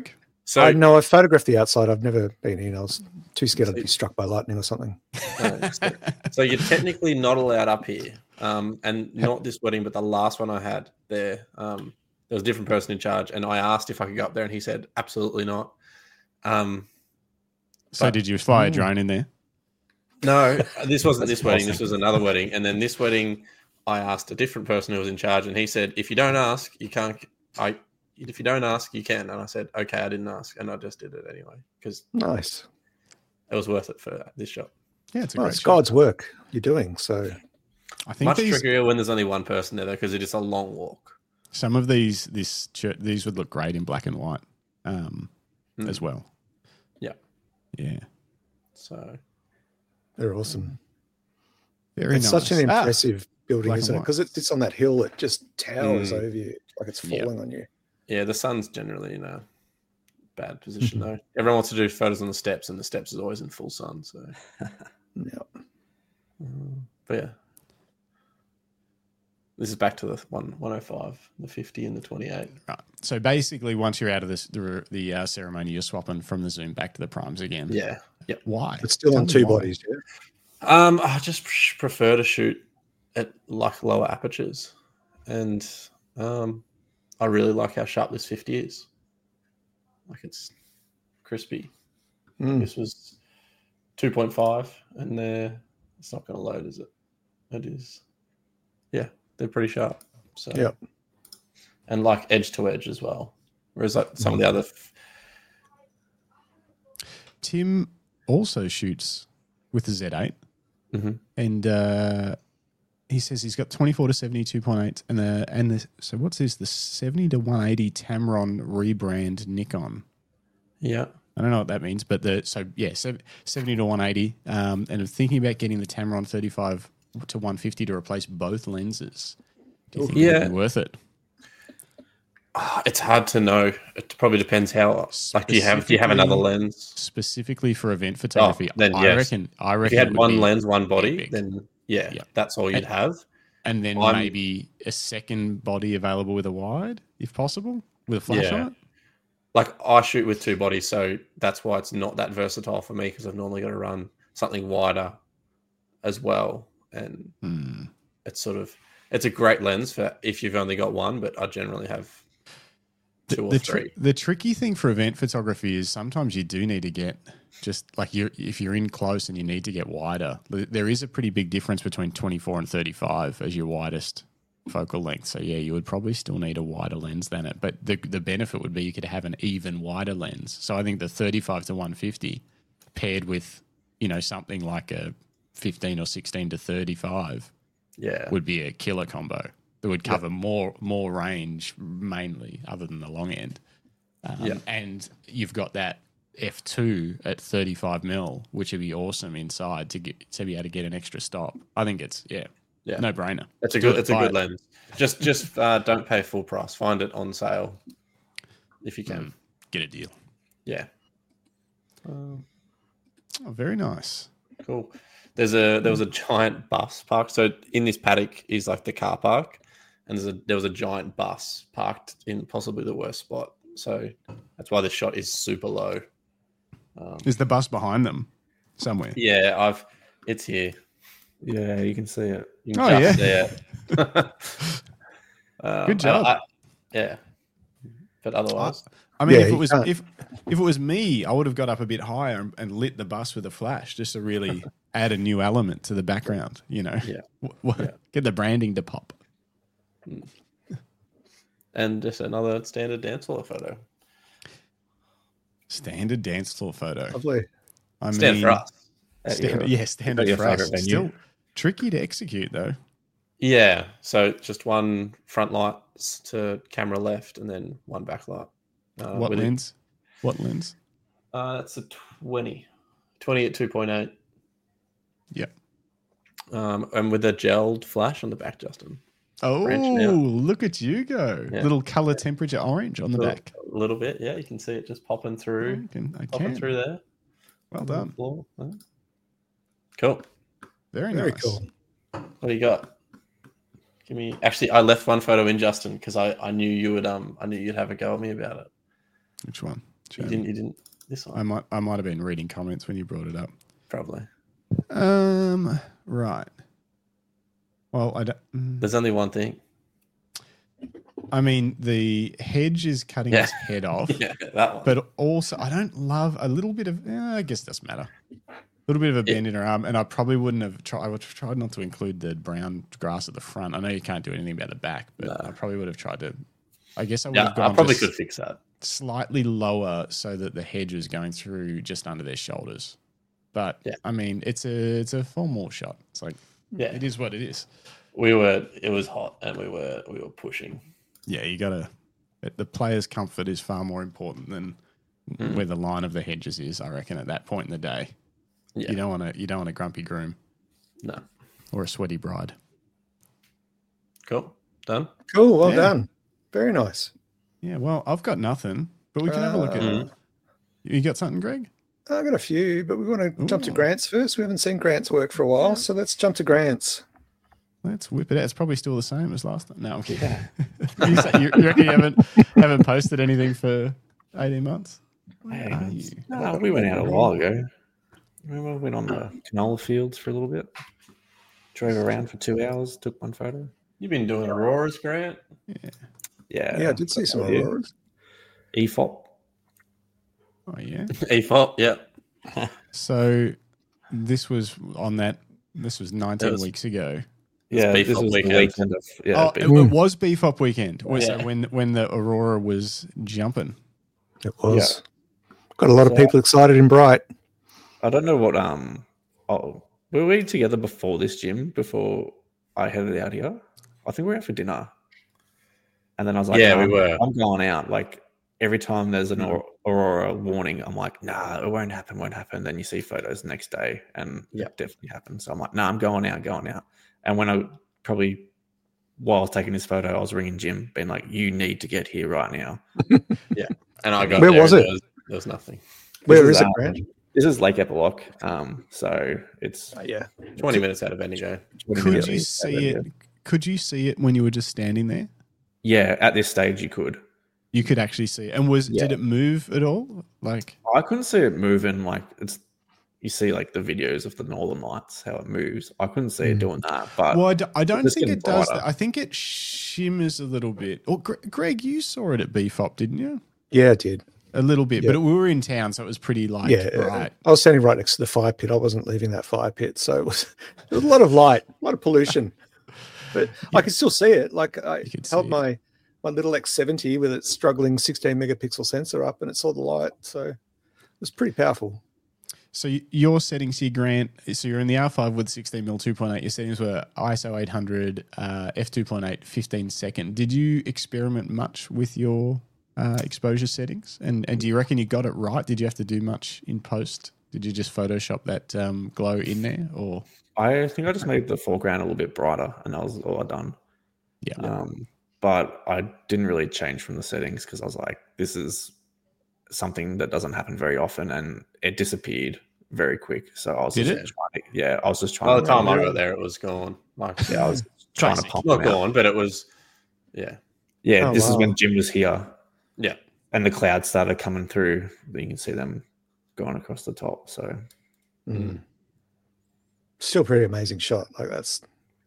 So I know I photographed the outside. I've never been in. I was too scared I'd be struck by lightning or something. no, so, so you're technically not allowed up here, um, and not this wedding, but the last one I had there. Um, there was a different person in charge, and I asked if I could go up there, and he said absolutely not. Um, so but- did you fly a drone in there? No, this wasn't this wedding. This was another wedding, and then this wedding, I asked a different person who was in charge, and he said, "If you don't ask, you can't." I, if you don't ask, you can. And I said, "Okay, I didn't ask," and I just did it anyway because Nice. it was worth it for this shot. Yeah, it's a Well, great it's shot. God's work you're doing. So I think Much these, trickier when there's only one person there, though, because it is a long walk. some of these this shirt, these would look great in black and white um, Mm. as well. Yeah. Yeah. So they're awesome. Very It's nice. such an Ah, impressive building, black and isn't it? white. Because it, it's on that hill. It just towers Mm. over you like it's Yeah. falling on you. yeah, the sun's generally in a bad position though. Everyone wants to do photos on the steps, and the steps is always in full sun. So, Yeah. um, but yeah, this is back to the one one hundred five, the fifty, and the twenty-eight. Right. So basically, once you're out of this, the the uh, ceremony, you're swapping from the zoom back to the primes again. Yeah, yeah. Why? It's still Tell on me two why. bodies. Yeah. Um, I just prefer to shoot at like lower apertures, and um, I really like how sharp this fifty is. Like it's crispy. Mm. This was two point five, and they're it's not going to load, is it? It is. Yeah, they're pretty sharp. So Yep. and like edge to edge as well. Whereas like some of the other, f- Tim also shoots with the Z eight, Mhm. and uh, he says he's got twenty-four to seventy-two point eight, and the and the so what's this? The seventy to one eighty Tamron rebrand Nikon. yeah, I don't know what that means, but the so yeah, sev- seventy to one eighty, um, and I'm thinking about getting the Tamron thirty-five to one fifty to replace both lenses. Do you think it Yeah. would be worth it? Ah, it's hard to know. It probably depends how. Like, do you have do you have another Specifically- lens? Specifically for event photography, then I yes. reckon. I reckon If you had it would one be- lens, one body, epic. then yeah, Yeah. that's all you'd And- have. and then I'm- maybe a second body available with a wide, if possible, with a flash Yeah. on it. Like I shoot with two bodies, so that's why it's not that versatile for me because I've normally got to run something wider as well, and Hmm. it's sort of it's a great lens for if you've only got one, but I generally have two or the, three. tri- the tricky thing for event photography is sometimes you do need to get just like you if you're in close and you need to get wider. th- There is a pretty big difference between twenty-four and thirty-five as your widest focal length. So yeah, you would probably still need a wider lens than it. But the the benefit would be you could have an even wider lens. So I think the thirty-five to one fifty paired with, you know, something like a fifteen or sixteen to thirty-five Yeah, would be a killer combo that would cover more more range mainly, other than the long end. Um, Yeah. And you've got that F two at thirty-five mil, which would be awesome inside to get to be able to get an extra stop. I think it's yeah, yeah, no brainer. it's a Do good it, it's a buy good it. lens. Just just uh, don't pay full price. Find it on sale if you can. Mm, get a deal. Yeah. Um, Oh, very nice. Cool. There's a there was a giant bus park. So in this paddock is like the car park, and there's a there was a giant bus parked in possibly the worst spot. So that's why the shot is super low. Um, Is the bus behind them somewhere? yeah, I've it's here. Yeah, you can see it. You can Oh, just see it. Um, Good job. and I- yeah, but otherwise, I mean, Yeah, if it you was can't- if if it was me, I would have got up a bit higher and, and lit the bus with a flash just to really add a new element to the background. You know, Yeah. W- w- Yeah. get the branding to pop. and just another standard dance floor photo. Standard dance floor photo. Lovely. I Stand mean, for us. At Standard, your- yeah, standard your for us. favourite venue. Still tricky to execute though. Yeah, so just one front lights to camera left, and then one back light. Uh, what with it- lens? What lens? Uh, that's a twenty. twenty at two point eight. Yep. Um, and with a gelled flash on the back, Justin. Oh, Branching out. look at you go! Yeah. Little color temperature orange on the a little, back. A little bit, yeah. You can see it just popping through, I can. I popping can. through there. Well on the done. floor. Yeah. Cool. Very, Very nice. cool. What do you got? Give me. Actually, I left one photo in, Justin, because I, I knew you would um I knew you'd have a go at me about it. Which one? You didn't. You didn't. This one I might I might have been reading comments when you brought it up. probably. Um. Right. Well, I don't. mm, There's only one thing. I mean, the hedge is cutting Yeah. his head off, Yeah, that one. but also I don't love a little bit of. Eh, I guess it doesn't matter. A little bit of a Yeah. bend in her arm, and I probably wouldn't have tried. I would have tried not to include the brown grass at the front. I know you can't do anything about the back, but No. I probably would have tried to. I guess I would yeah, have gone I probably just could fix that. slightly lower so that the hedge was going through just under their shoulders. But Yeah. I mean, it's a it's a formal shot. It's like Yeah, it is what it is. we were. It was hot, and we were we were pushing. Yeah, you gotta. The player's comfort is far more important than Mm. where the line of the hedges is. I reckon at that point in the day, Yeah, you don't want to you don't want a grumpy groom no, or a sweaty bride. cool, done. Cool. Well Yeah. done. Very nice. Yeah, well, I've got nothing, but we can have a look at Uh, it. You got something, Greg? I've got a few, but we want to jump to Ooh. Grant's first. We haven't seen Grant's work for a while, so let's jump to Grant's. Let's whip it out. It's probably still the same as last time. No, I'm kidding. you, say, you, you reckon you haven't haven't posted anything for eighteen months? Where Hey, are you? no, we went out a while ago. Remember, we went on the canola fields for a little bit. Drove around for two hours. Took one photo. You've been doing auroras, Grant. Yeah, Yeah, I did see some I did. auroras. E F O Oh yeah. E F O P. Yeah, P. So this was on that. This was nineteen was- weeks ago. Yeah, Beef this Up was weekend. the weekend of yeah. oh, beef it, up. it was Beef Up weekend. Was Yeah. it when when the aurora was jumping? It was. Got a lot of people excited in Bright. I don't know what um. Oh, were we together before this gym? Before I headed out here, I think we were out for dinner. And then I was like, Yeah, "No, we I'm- were. I'm going out." Like every time there's an Mm. aur- aurora warning, I'm like, "Nah, it won't happen. Won't happen." Then you see photos the next day, and Yeah. it definitely happened. So I'm like, "Nah, I'm going out, going out." And when I probably while I was taking this photo, I was ringing Jim, being like, "You need to get here right now." and I got Where there was and it? There was, there was nothing. Where This is it, um, Grant? This is Lake Epilock. Um, so it's Oh, yeah. Twenty minutes out of Bendigo. twenty Could minutes you east of see it? Could you see it when you were just standing there? Yeah, at this stage you could. You could actually see it. And was Yeah. did it move at all? Like I couldn't see it moving. Like it's, you see like the videos of the Northern Lights, how it moves. I couldn't see it Mm. doing that. But well, I, d- I don't it's think getting it does. brighter. That. I think it shimmers a little bit. Or Gre- Greg, you saw it at B F O P, didn't you? Yeah, it did. A little bit, Yeah. but we were in town, so it was pretty like yeah. bright. I was standing right next to the fire pit. I wasn't leaving that fire pit. So it was, there was a lot of light, a lot of pollution. But I could still see it. Like I You could held see it. my, my little X seventy with its struggling sixteen megapixel sensor up and it saw the light. So it was pretty powerful. So y- your settings here, Grant. So you're in the R five with sixteen mil two point eight. Your settings were I S O eight hundred, uh, f two point eight, fifteen second. Did you experiment much with your uh, exposure settings? And and do you reckon you got it right? Did you have to do much in post? Did you just Photoshop that um, glow in there, or I think I just made the foreground a little bit brighter, and that was all I done. yeah? Um, but I didn't really change from the settings because I was like, this is something that doesn't happen very often, and it disappeared very quick. So I was Did just it? trying to, yeah, I was just trying. By to the time I really? got there, it was gone. Like, yeah, I was trying to Basic. pump not them out. gone, but it was, yeah, Yeah, Oh, this is wow. when Jim was here, yeah. and the clouds started coming through. You can see them going across the top. So Mm. Still pretty amazing shot. Like that's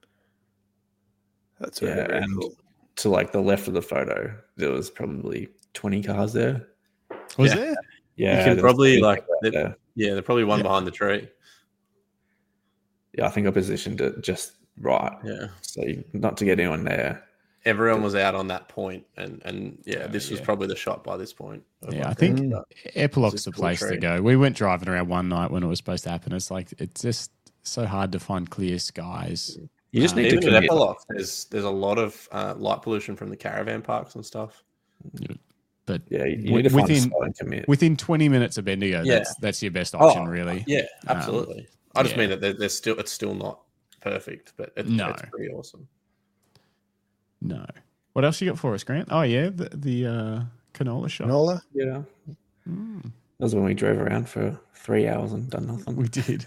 that's very, yeah, very and cool. to like the left of the photo, there was probably twenty cars there. Was Yeah. there? Yeah, you can there was probably twenty like, cars there- there. yeah, they're probably one Yeah. behind the tree. Yeah, I think I positioned it just right, Yeah, so you, not to get anyone there. everyone was out on that point, and and yeah, Oh, this was yeah. probably the shot by this point. of Yeah, like, I think Mm. uh, Epilog's Just the cool place to tree. go. We went driving around one night when it was supposed to happen. It's like it's just so hard to find clear skies. You just Um, need to even at commit. Epilogue, there's there's a lot of uh, light pollution from the caravan parks and stuff. But Yeah, you wi- need to find within- a spot and commit. within twenty minutes of Bendigo, Yeah. that's that's your best option, Oh, really. Yeah, Um, absolutely. I just yeah. mean that there- there's still it's still not perfect, but it, No. it's pretty awesome. No. What else you got for us, Grant? Oh yeah, the the uh, canola shot. Nola? Yeah, Mm, that was when we drove around for three hours and done nothing. we did.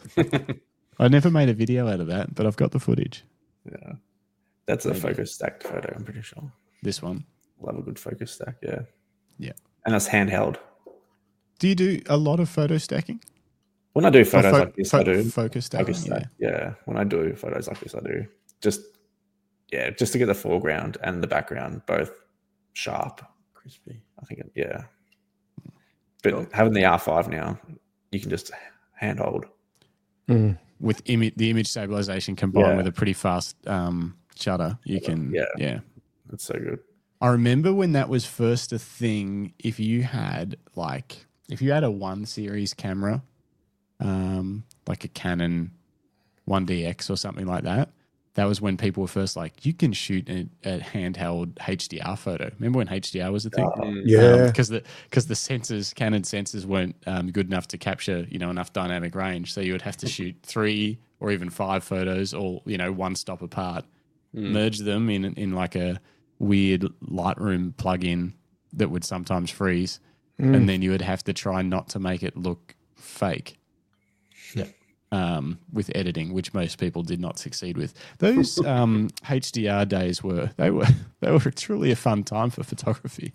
I never made a video out of that, but I've got the footage. Yeah, that's a Maybe. focus stacked photo. I'm pretty sure. This one. Love a good focus stack. Yeah, Yeah. and that's handheld. Do you do a lot of photo stacking? When I do Or photos fo- like this, fo- I do. focus stacking. Focus Yeah. stack. Yeah, when I do photos like this, I do just yeah, just to get the foreground and the background both sharp. Crispy. I think, it- yeah. But Cool. having the R five now, you can just handhold. Mm. With image, the image stabilization combined Yeah. with a pretty fast um, shutter, you can. Yeah. yeah. That's so good. I remember when that was first a thing. If you had like, if you had a one series camera, um, like a Canon one D X or something like that, that was when people were first like, you can shoot a, a handheld H D R photo. Remember when H D R was a thing? Mm. Yeah. because the because the sensors, Canon sensors, weren't um, good enough to capture you know enough dynamic range, so you would have to shoot three or even five photos, all you know one stop apart, Mm. merge them in in like a weird Lightroom plugin that would sometimes freeze, Mm. and then you would have to try not to make it look fake. Yeah. Um, with editing, which most people did not succeed with. Those um, H D R days were they were they were truly a fun time for photography.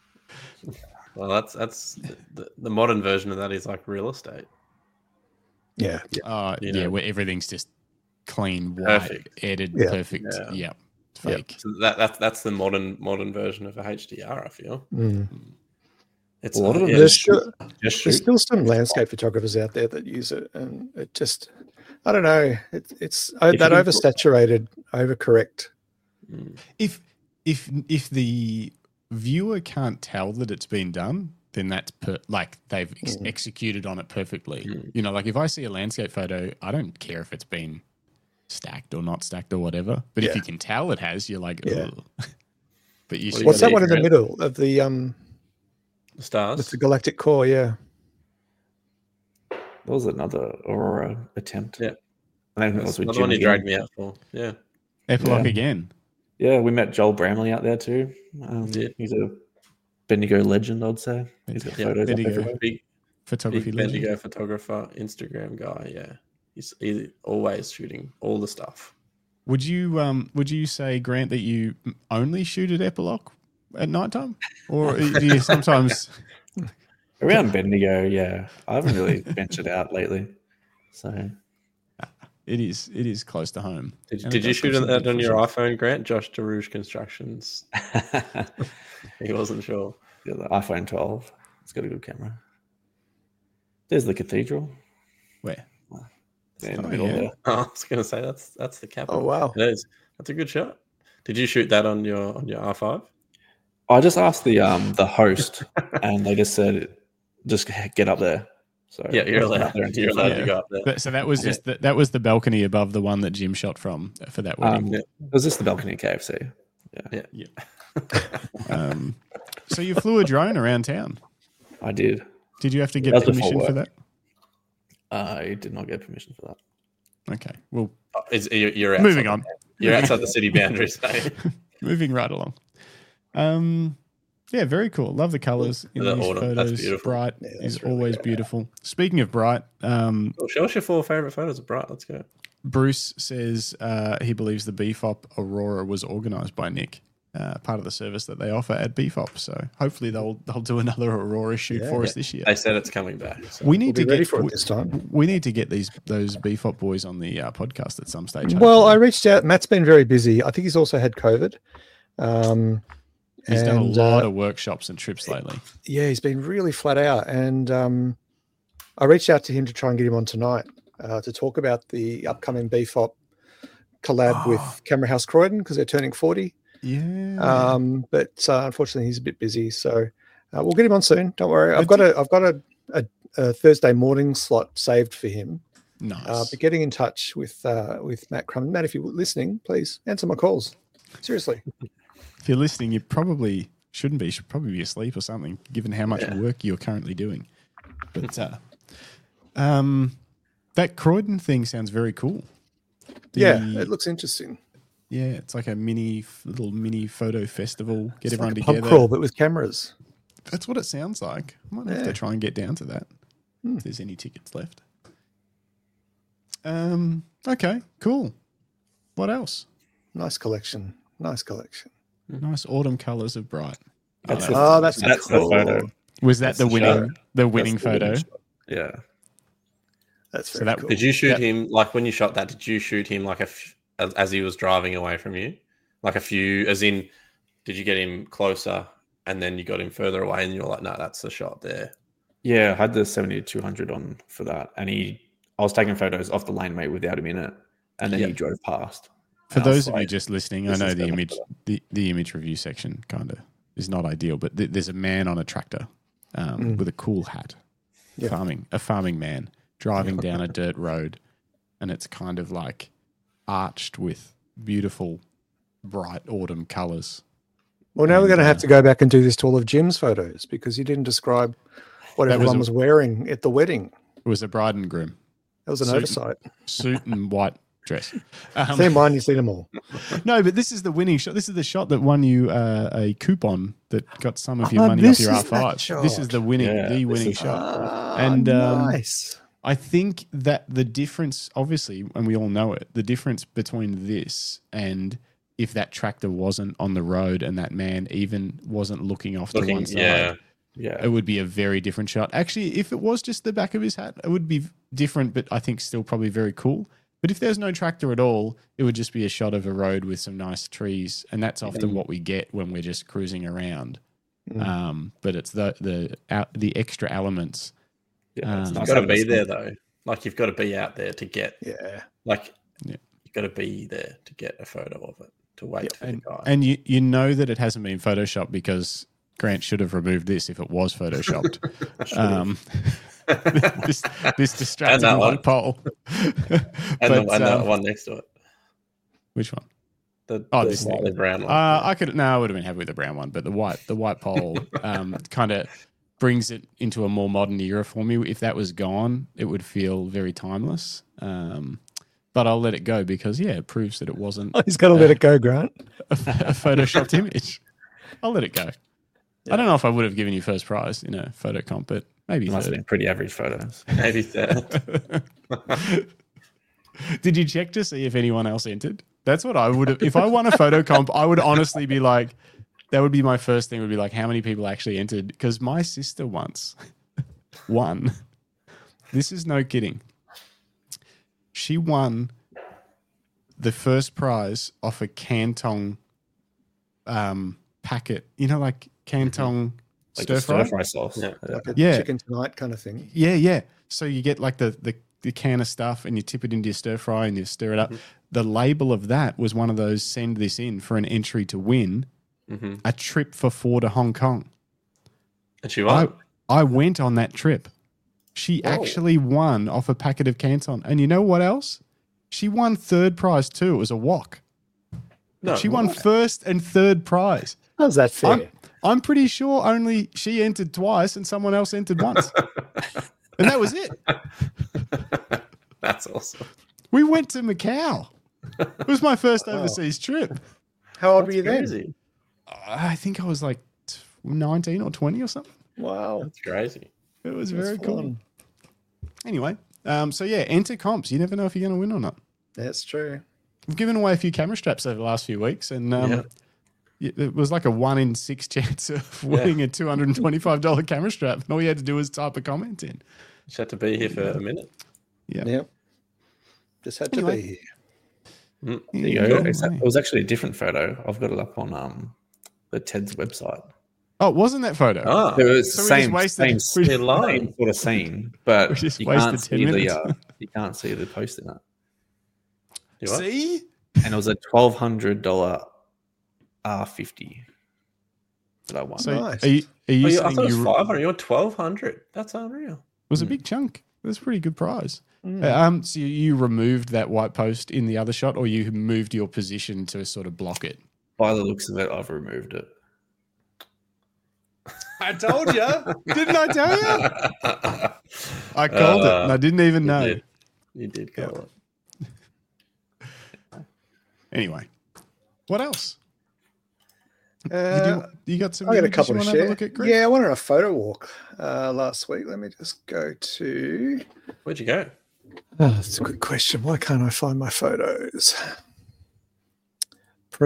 Well, that's that's the, the modern version of that is like real estate. Yeah. Uh, You yeah, know. where everything's just clean, white, Perfect. edited, Yeah. perfect. Yeah. Yeah, fake. So that that's that's the modern modern version of a H D R. I feel Mm. it's A lot uh, of yeah, There's just- still, Just there's shoot. still some landscape photographers out there that use it, and it just, I don't know, it, it's uh, If that you- oversaturated, overcorrect. Mm. If if if the viewer can't tell that it's been done, then that's per, like they've ex- Mm. executed on it perfectly. Mm. You know, like if I see a landscape photo, I don't care if it's been stacked or not stacked or whatever. But if Yeah. you can tell it has, you're like, Yeah. ugh. But you Well, should you What's gotta that be one in the creative. middle of the um The stars. with the galactic core? Yeah. That was another Aurora attempt. Yeah. I think it That's was with another Jim one you again. dragged me out for. Yeah. epilogue Yeah. again. Yeah, we met Joel Bramley out there too. Um, Yeah. He's a Bendigo legend, I'd say. He's got Yeah, photos up Bendigo. everywhere. Big Photography big legend. Bendigo photographer, Instagram guy. Yeah, he's, he's always shooting all the stuff. Would you um would you say, Grant, that you only shoot at epilogue at nighttime, or do you sometimes? Around Bendigo, yeah. I haven't really ventured out lately. So It is it is close to home. Did, And did it you does shoot got some that good on your footage. iPhone, Grant? Josh DeRouge Constructions. He wasn't sure. yeah, the iPhone twelve. It's got a good camera. There's the cathedral. Where? Yeah, in the Oh, middle yeah. there. Oh, I was going to say that's that's the capital. Oh wow. It is. That's a good shot. Did you shoot that on your on your R five? I just asked the um the host, and they just said, "Just get up there." So Yeah, you're I went allowed. up there and You're took a allowed Yeah. to go up there. But, so that was just the, that was the balcony above the one that Jim shot from for that photo. wedding. Um, Yeah. Was this the balcony at K F C? Um, so you flew a drone around town. I did. Did you have to get That was before permission for work. that? I did not get permission for that. Okay. Well, Oh, Is, you're, you're outside moving the- on. You're outside the city boundaries. eh? Moving right along. Um, yeah, very cool. Love the colors in The these autumn, that's photos. beautiful. Bright Yeah, is that's really always good. beautiful. Speaking of bright, um, Well, show us your four favorite photos of Bright. Let's go. Bruce says uh, he believes the B F O P Aurora was organised by Nick, uh, part of the service that they offer at B F O P. So hopefully they'll they'll do another Aurora shoot Yeah. for us this year. They said it's coming back. So. We We'll need be to ready get for we, it this time. we need to get these those B F O P boys on the uh, podcast at some stage. Well, I hopefully. reached out. Matt's been very busy. I think he's also had COVID. Um, he's done a and, lot uh, of workshops and trips lately. yeah, he's been really flat out. And um, I reached out to him to try and get him on tonight uh, to talk about the upcoming B F O P collab with Camera House Croydon because they're turning forty. Yeah. Um, but uh, unfortunately, he's a bit busy. So uh, we'll get him on soon. Don't worry. I've But got a I've got a, a, a Thursday morning slot saved for him. nice. Uh, but getting in touch with uh, with Matt Crum. Matt, if you're listening, please answer my calls. Seriously. If you're listening, you probably shouldn't be. You should probably be asleep or something, given how much Yeah. work you're currently doing. But uh, um, that Croydon thing sounds very cool. The- Yeah, it looks interesting. yeah, it's like a mini little mini photo festival. Get It's everyone like a pub together. crawl, but with cameras. That's what it sounds like. I might have Yeah. to try and get down to that Hmm. if there's any tickets left. Um. Okay. Cool. What else? Nice collection. Nice collection. Nice autumn colours of bright. That's Oh, the- Oh, that's, That's cool. the photo. Was that That's the the winning shot. the winning That's the winning photo? shot. Yeah. That's So very that- cool. Did you shoot Yep. him like when you shot that? Did you shoot him like a f- as, as he was driving away from you, like a few? As in, did you get him closer and then you got him further away, and you're like, no, that's the shot there. Yeah, I had the seventy to two hundred on for that. And he, I was taking photos off the laneway without him in it. And then Yep. he drove past. For And I was those of you like, just listening, I this know is the so much image, better. the, the image review section kind of is not ideal, but th- there's a man on a tractor um, Mm. with a cool hat, Yeah. farming, a farming man driving down a dirt road, and it's kind of like arched with beautiful, bright autumn colours. Well, now we're And, going to have uh, to go back and do this to all of Jim's photos because you didn't describe what That was everyone a- was wearing at the wedding. It was a bride and groom, That was an Suit- oversight. suit and white dress. Um, Seen mine, you've seen them all. No, but this is the winning shot. This is the shot that won you uh, a coupon that got some of your Ah, money off this your is R five. that This is shot. the winning, Yeah, the this winning is- shot. Ah, And, um, nice. I think that the difference, obviously, and we all know it, the difference between this and if that tractor wasn't on the road and that man even wasn't looking off to Looking, one side, yeah, Yeah. it would be a very different shot. Actually, if it was just the back of his hat, it would be different, but I think still probably very cool. But if there's no tractor at all, it would just be a shot of a road with some nice trees, and that's often Mm. what we get when we're just cruising around. Mm. Um, but it's the the out- the extra elements. yeah, it's um, nice you've got to having be a there spot. though. Like you've got to be out there to get, Yeah. like, Yeah. you've got to be there to get a photo of it. To wait for And, the guy. and you you know that it hasn't been photoshopped because Grant should have removed this if it was photoshopped. um, this this distracting that one. light pole. and But, the, and um, the one next to it, which one? the, Oh, the this thing. slightly brown one. Uh, I could no, I would have been happy with the brown one, but the white the white pole um, kind of brings it into a more modern era for me. If that was gone, it would feel very timeless. Um, but I'll let it go because yeah, it proves that it wasn't Oh, he's got to let it go, Grant. a, a photoshopped image. I'll let it go. I don't know if I would have given you first prize in a photo comp, but maybe It must have third. been pretty average photos. Maybe that. Did you check to see if anyone else entered? That's what I would have. If I won a photo comp, I would honestly be like, that would be my first thing. Would be like, how many people actually entered? Because my sister once won. This is no kidding. She won the first prize off a Canton um, packet. You know, like Canton Like stir the fry. stir fry sauce. Yeah. Yeah. Like a Yeah. chicken tonight kind of thing. Yeah, yeah. So you get like the, the, the can of stuff and you tip it into your stir fry and you stir it up. The label of that was one of those send this in for an entry to win hmm a trip for four to Hong Kong. And she I, won. I went on that trip. She Whoa. actually won off a packet of Canton. And you know what else? She won third prize too. It was a wok. No, she won what? first and third prize. How's that fair? I'm, I'm pretty sure only she entered twice and someone else entered once. And that was it. That's awesome. We went to Macau. It was my first Wow. overseas trip. How old That's were you then? crazy. I think I was like nineteen or twenty or something. Wow. That's crazy. It was That's very cool. fun. Anyway, um, so yeah, enter comps. You never know if you're going to win or not. That's true. We've given away a few camera straps over the last few weeks, and um, Yeah. y- it was like a one in six chance of winning a two hundred twenty-five dollars camera strap. And all you had to do was type a comment in. Just had to be here for a minute. Yeah. Yep. Just had to Anyway. be here. Mm. There you Yeah, go. yeah. It's- It was actually a different photo. I've got it up on um the TED's website. Oh, it wasn't that photo? Ah, It was So the we just same, wasted- same, we- They're lying. same sort of scene, but We just you wasted can't ten see the minutes. uh, you can't see the post in it. You what? See? And it was a twelve hundred dollar R fifty that I won. So Nice. are you, are you Oh, you, I saying thought it was you, five hundred. You're twelve hundred. That's unreal. it was a big chunk? It was a pretty good prize. Mm. Uh, Um, so you removed that white post in the other shot, or you moved your position to sort of block it? By the looks of it, I've removed it. I told you, didn't I tell you? I called it, and I didn't even You know. did. You did call it. Anyway, what else? Did Uh, you, you got some? I got a images couple you to wanna have share. a look at, Greg? Yeah, I went on a photo walk uh, last week. Let me just go to. Where'd you go? Oh, that's a good question. Why can't I find my photos?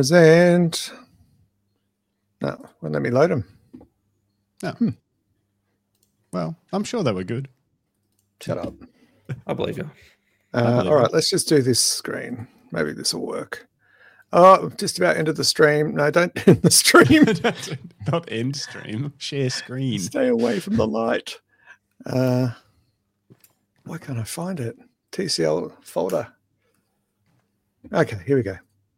Present. No, well, let me load them. No. Hmm. Well, I'm sure they were good. Shut up. I believe you. Uh, believe all it. right, let's just do this screen. Maybe this will work. Oh, just about ended the stream. No, don't end the stream. Not end stream. Share screen. Stay away from the light. Uh, why can't I find it? T C L folder. Okay, here we go.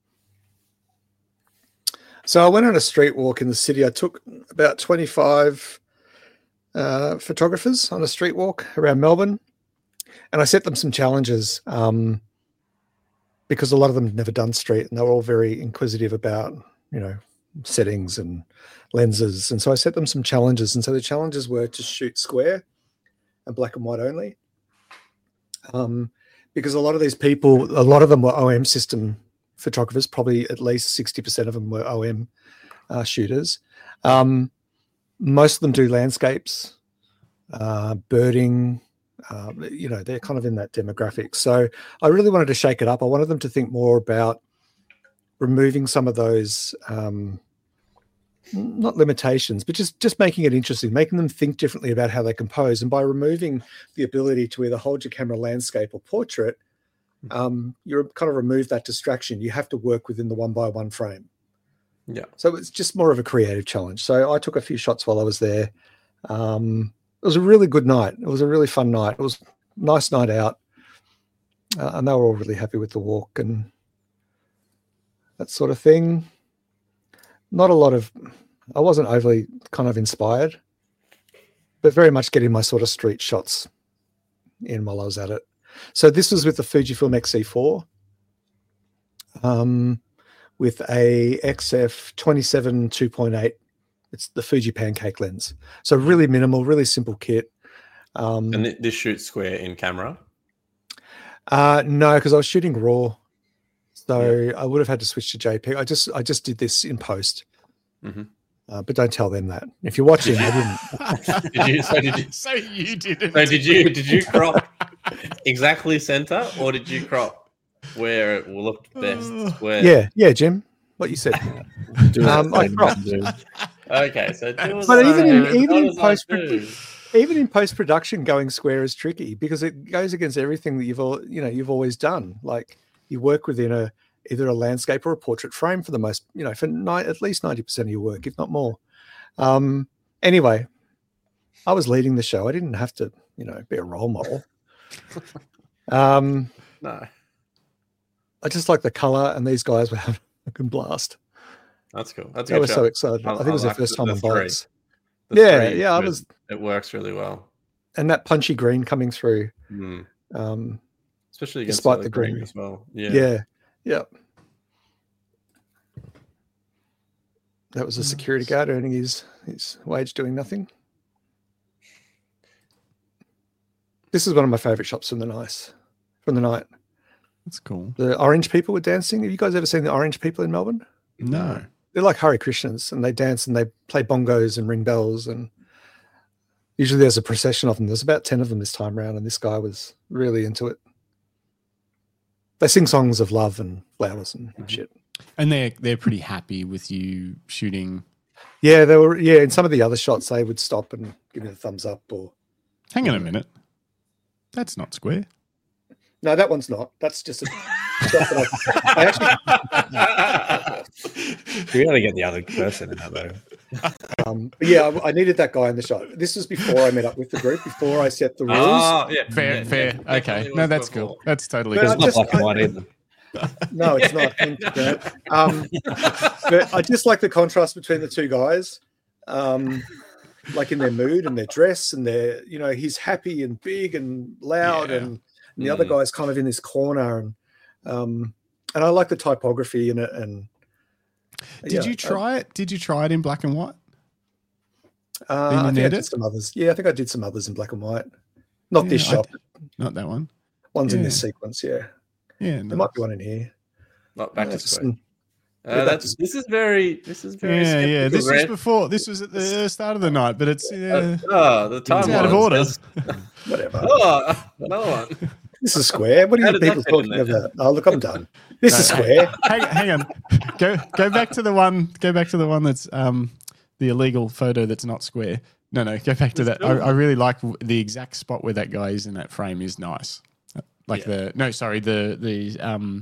So I went on a street walk in the city. I took about twenty-five uh, photographers on a street walk around Melbourne, and I set them some challenges um, because a lot of them had never done street, and they were all very inquisitive about, you know, settings and lenses. And so I set them some challenges. And so the challenges were to shoot square and black and white only. Um, because a lot of these people, a lot of them were O M system photographers, probably at least sixty percent of them were O M uh, shooters. Um, most of them do landscapes, uh, birding, uh, you know, they're kind of in that demographic. So I really wanted to shake it up. I wanted them to think more about removing some of those, um, not limitations, but just, just making it interesting, making them think differently about how they compose. And by removing the ability to either hold your camera landscape or portrait, um, you're kind of remove that distraction. You have to work within the one by one frame. Yeah. So it's just more of a creative challenge. So I took a few shots while I was there. Um, it was a really good night. It was a really fun night. It was a nice night out. Uh, and they were all really happy with the walk and that sort of thing. Not a lot of, I wasn't overly kind of inspired, but very much getting my sort of street shots in while I was at it. So this was with the Fujifilm X C four um, with a X F twenty-seven two point eight. It's the Fuji Pancake lens. So really minimal, really simple kit. Um, And th- this shoots square in camera. uh, no, because I was shooting RAW. So I would have had to switch to JPEG. I just I just did this in post. Mm-hmm. Uh, but don't tell them that. If you're watching, I didn't. Did you? So did you? So you didn't. So did you? Did you crop exactly center, or did you crop where it looked best? Where? Yeah, yeah, Jim. What you said. Do Um, what I they cropped. do. Okay. So do as But I even in- do, even not in as I post- do. Even in post production, going square is tricky because it goes against everything that you've all you know you've always done. Like you work within a either a landscape or a portrait frame for the most, you know, for ni- at least ninety percent of your work, if not more. Um, anyway, I was leading the show. I didn't have to, you know, be a role model. Um, No, I just like the color, and these guys were having a good blast. that's cool. That's a They good were shot. so excited. I- I, think it was I their like first the- time the on three. bikes. The Yeah, three, yeah, I it- was- It works really well. And that punchy green coming through, Mm. um, Especially against Despite the, the green green. as well. yeah, Yeah. yeah. That was a security guard earning his his wage doing nothing. This is one of my favorite shots from the nice from the night. That's cool. The orange people were dancing. Have you guys ever seen the orange people in Melbourne? No. They're like Hare Krishnas, and they dance and they play bongos and ring bells, and usually there's a procession of them. There's about ten of them this time around, and this guy was really into it. They sing songs of love and flowers and Mhm. shit. And they're they're pretty happy with you shooting. Yeah, they were. Yeah, in some of the other shots, they would stop and give me the thumbs up. Or Hang on a minute. That's not square. no, that one's not. That's just a shot that I, I actually. We got to get the other person in that though. Um, but yeah, I, I needed that guy in the shot. This was before I met up with the group. Before I set the rules. Oh, yeah. Fair, yeah, fair. def- Okay. definitely No, was that's before. cool. That's totally But I cool. It's not just- black and I- white either. No, it's not. Thank you, Brett. Um, but I just like the contrast between the two guys, um, like in their mood and their dress, and their, you know, he's happy and big and loud, Yeah. and, and the other Mm. guy's kind of in this corner, and um, and I like the typography in it. And Did yeah, you try it? Did you try it in black and white? Uh, in I an think I edit? did some others. Yeah, I think I did some others in black and white. Not this Yeah, I shot. Not that one. One's in yeah. this sequence. Yeah, Yeah. there might be one in here. Not back Yeah, to just square. some- Uh, yeah, that's this is very this is very Yeah, yeah. skeptical, This was Red. before. This was at the start of the night, but it's uh, Uh, oh, the it's timeline out of order. says- whatever. Oh, another one. This is square. What are How you did that people fit in talking there? about? Oh, look, I'm done. This is No, square. hang, hang on. Go go back to the one. Go back to the one that's um the illegal photo that's not square. No, no, go back to that. I, I really like the exact spot where that guy is in that frame is nice. Like Yeah. the no, sorry, the the um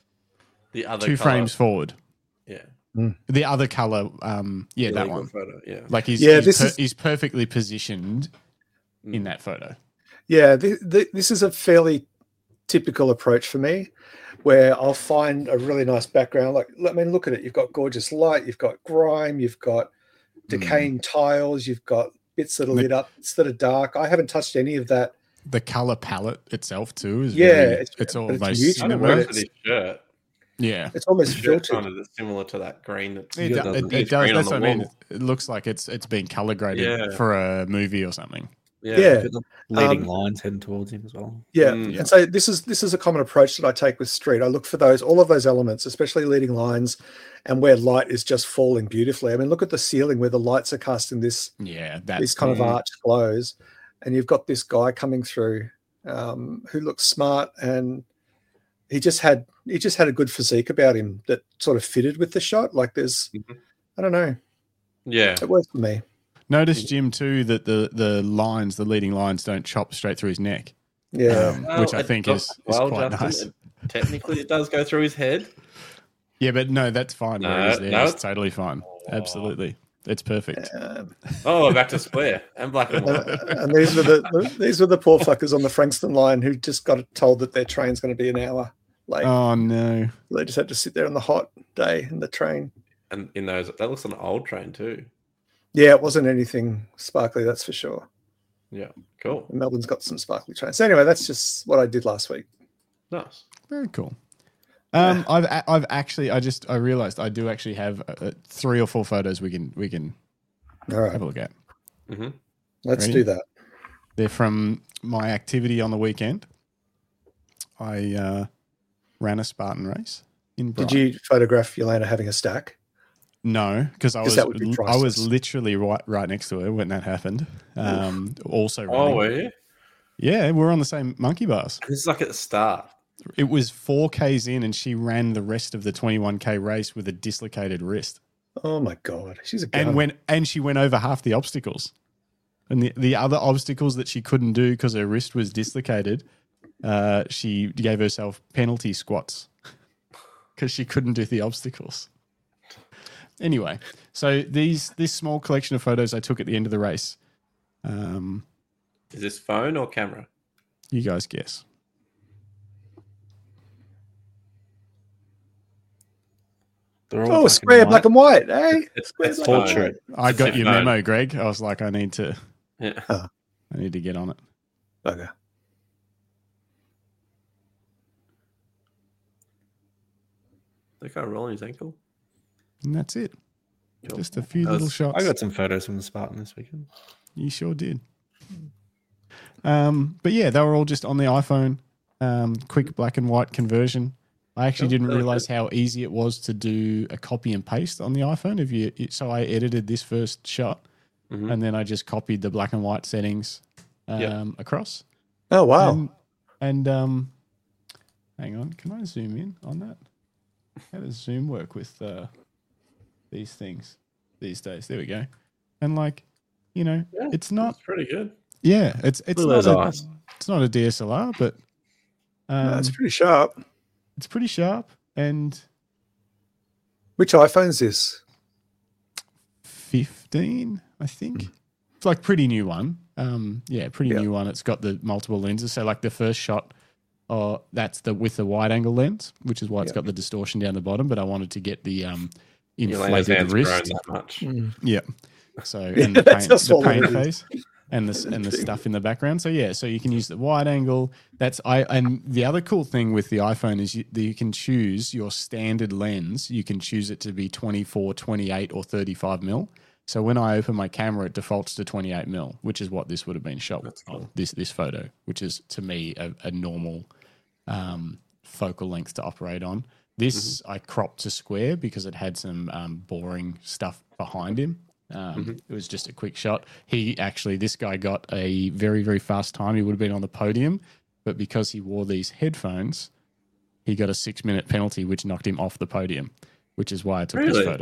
The other two colour. frames forward. Yeah. The other color, um, yeah, that Illegal one. Photo. Yeah. Like he's Yeah, he's, this per- is- he's perfectly positioned in that photo. Yeah, th- th- this is a fairly typical approach for me, where I'll find a really nice background. Like, I mean, look at it. You've got gorgeous light. You've got grime. You've got decaying tiles. You've got bits that are The- lit up, bits that are dark. I haven't touched any of that. The color palette itself too is Yeah, very, it's- it's, but it's almost muted, I cinema. don't but know for it's- this shirt. Yeah, It's almost The shirt filtered. kind of similar to that green. That's it, Yeah, do- it it, does. it It's does. green on That's the what I mean. wall. It looks like it's it's been color graded Yeah. for a movie or something. Yeah. Yeah. Got the leading Um, lines heading towards him as well. Yeah. Mm. And so this is this is a common approach that I take with street. I look for those all of those elements, especially leading lines and where light is just falling beautifully. I mean, look at the ceiling where the lights are casting this Yeah, that's these kind of mm. arch glows, and you've got this guy coming through um, who looks smart, and he just had he just had a good physique about him that sort of fitted with the shot. Like there's, Mhm. I don't know, Yeah. it works for me. Notice, Jim, too, that the the lines, the leading lines, don't chop straight through his neck, Yeah, um, Well, which I it think does- is, is well, quite Justin, nice. it- technically, it does go through his head. Yeah, but no, that's fine. where No, he's there. no, It's it's- totally fine. Absolutely, it's perfect. um, Oh, we're back to square and black and white. and, and these were the these were the poor fuckers on the Frankston line who just got told that their train's going to be an hour late. Oh no! They just had to sit there on the hot day in the train. And in those, that looks like an old train too. Yeah, it wasn't anything sparkly, that's for sure. Yeah. Cool. Melbourne's got some sparkly trains. So anyway, that's just what I did last week. Nice. Very cool. Um, I've a- I've actually I just I realized I do actually have uh, three or four photos we can we can All right, have a look at. hmm let's Ready? do that. They're from my activity on the weekend. I uh, ran a Spartan race in. Did Brighton. you photograph Yelena having a stack? No, because I 'Cause was that would be I was priceless. literally right right next to her when that happened. Um, also, Oh, running. were you? Yeah, we're on the same monkey bars. This is like at the start. It was four Ks in, and she ran the rest of the twenty-one K race with a dislocated wrist, Oh my god, she's a gun. and went and she went over half the obstacles, and the the other obstacles that she couldn't do because her wrist was dislocated, uh, she gave herself penalty squats because she couldn't do the obstacles. Anyway, so these this small collection of photos I took at the end of the race. Um, Is this phone or camera? you guys guess. They're all oh, black square, and black white. and white, eh? It's, Square, it's black and phone. portrait. I got your No. memo, Greg. I was like, I need to, Yeah. I need to get on it. Okay. They kind of rolling his ankle. And that's it. Cool. Just a few That little was- shots. I got some photos from the Spartan this weekend. You sure did. Um, but yeah, they were all just on the iPhone. Um, quick black and white conversion. I actually Oh, didn't really realize how easy it was to do a copy and paste on the iPhone. If you, so I edited this first shot, Mhm. and then I just copied the black and white settings um, Yeah. across. Oh wow. And, and um, hang on, can I zoom in on that? How does Zoom work with uh, these things these days? There we go. And like, you know, Yeah, it's not. That's pretty good. Yeah, it's it's Look at not those a, eyes. it's not a D S L R, but um, That's pretty sharp. it's pretty sharp and Which iPhone's this? fifteen, I think. It's like pretty new one. Um, yeah, pretty Yeah. new one. It's got the multiple lenses. So like the first shot, uh, that's the with the wide angle lens, which is why it's Yeah. got the distortion down the bottom. But I wanted to get the um, Elena's inflated hands grown wrist. that much. Yeah. So Yeah, and the that's paint, just the all paint it is. face and the and the stuff in the background. So yeah, so you can use the wide angle. That's I and the other cool thing with the iPhone is you, that you can choose your standard lens. You can choose it to be twenty-four, twenty-eight, or thirty-five mil. So when I open my camera, it defaults to twenty-eight mil, which is what this would have been shot That's on. cool. This this photo, which is to me a, a normal um, focal length to operate on. This I cropped to square because it had some um, boring stuff behind him. Um, It was just a quick shot. He actually, this guy got a very, very fast time. He would have been on the podium, but because he wore these headphones, he got a six minute penalty, which knocked him off the podium, which is why I took Really? this photo.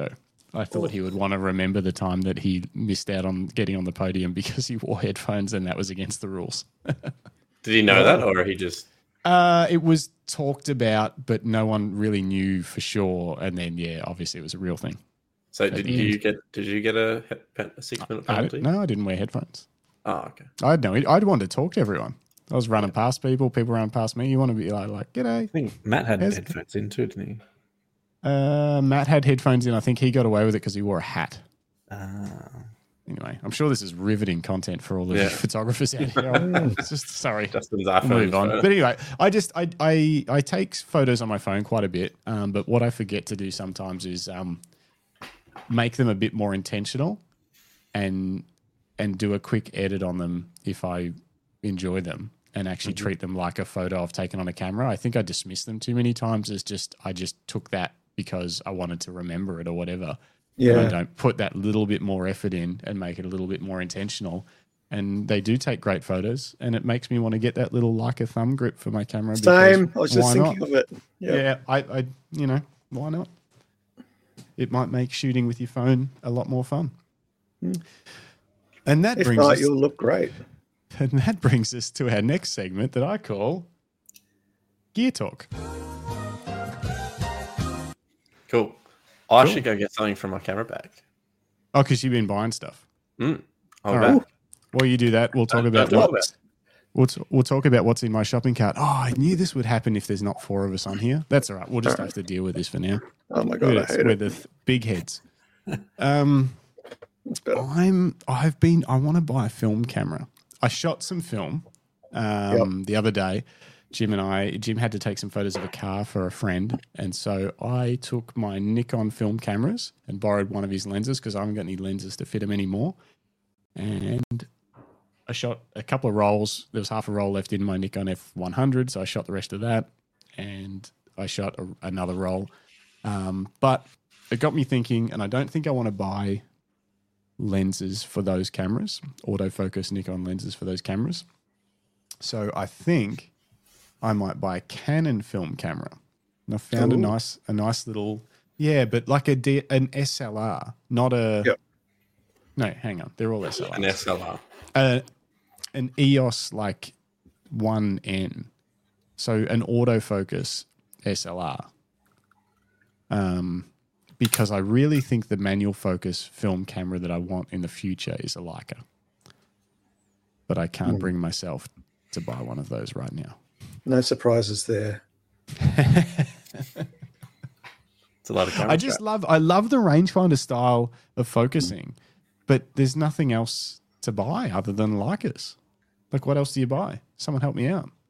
I thought he would want to remember the time that he missed out on getting on the podium because he wore headphones and that was against the rules. Did he know that, or he just? Uh, it was talked about, but no one really knew for sure. And then, yeah, obviously it was a real thing. So did you get? Did you get a, a six minute penalty? I no, I didn't wear headphones. Oh, okay. I'd know. I'd want to talk to everyone. I was running yeah. past people. People running past me. You want to be like, like, g'day. I think Matt had How's headphones in too, didn't he? Uh, Matt had headphones in. I think he got away with it because he wore a hat. Uh, anyway, I'm sure this is riveting content for all the yeah. photographers out here. It's just sorry. Justin's move on. But anyway, I just I, I I take photos on my phone quite a bit. Um, but what I forget to do sometimes is um, make them a bit more intentional, and and do a quick edit on them if I enjoy them. And actually mm-hmm. treat them like a photo I've taken on a camera. I think I dismissed them too many times as just I just took that because I wanted to remember it or whatever. Yeah. And I don't put that little bit more effort in and make it a little bit more intentional. And they do take great photos, and it makes me want to get that little Leica thumb grip for my camera. Same. I was just why thinking not? of it. Yep. Yeah, I, I, you know, why not? It might make shooting with your phone a lot more fun. Hmm. And that if brings not, us, you'll look great. And that brings us to our next segment that I call Gear Talk. Cool. I cool. should go get something from my camera bag. Oh, because you've been buying stuff. Mm. All right. While you do that, we'll talk Don't, about don't what, talk we'll, t- we'll talk about what's in my shopping cart. Oh, I knew this would happen if there's not four of us on here. That's all right. We'll just have to deal with this for now. Oh my god, I hate We're it. the th- big heads. Um, I'm. I've been. I want to buy a film camera. I shot some film um, yep. the other day. Jim and I, Jim had to take some photos of a car for a friend. And so I took my Nikon film cameras and borrowed one of his lenses because I haven't got any lenses to fit them anymore. And I shot a couple of rolls. There was half a roll left in my Nikon F one hundred. So I shot the rest of that. And I shot a, another roll. Um, but it got me thinking, and I don't think I want to buy lenses for those cameras, autofocus Nikon lenses for those cameras. So I think I might buy a Canon film camera. And I found Ooh. a nice, a nice little, yeah, but like a D, an S L R, not a. Yep. No, hang on, they're all S L Rs. An S L R. Uh, an E O S like one N, so an autofocus S L R. Um. Because I really think the manual focus film camera that I want in the future is a Leica. But I can't mm. bring myself to buy one of those right now. No surprises there. It's a lot of camera I just crap. love I love the rangefinder style of focusing, but there's nothing else to buy other than Leicas. Like, what else do you buy? Someone help me out.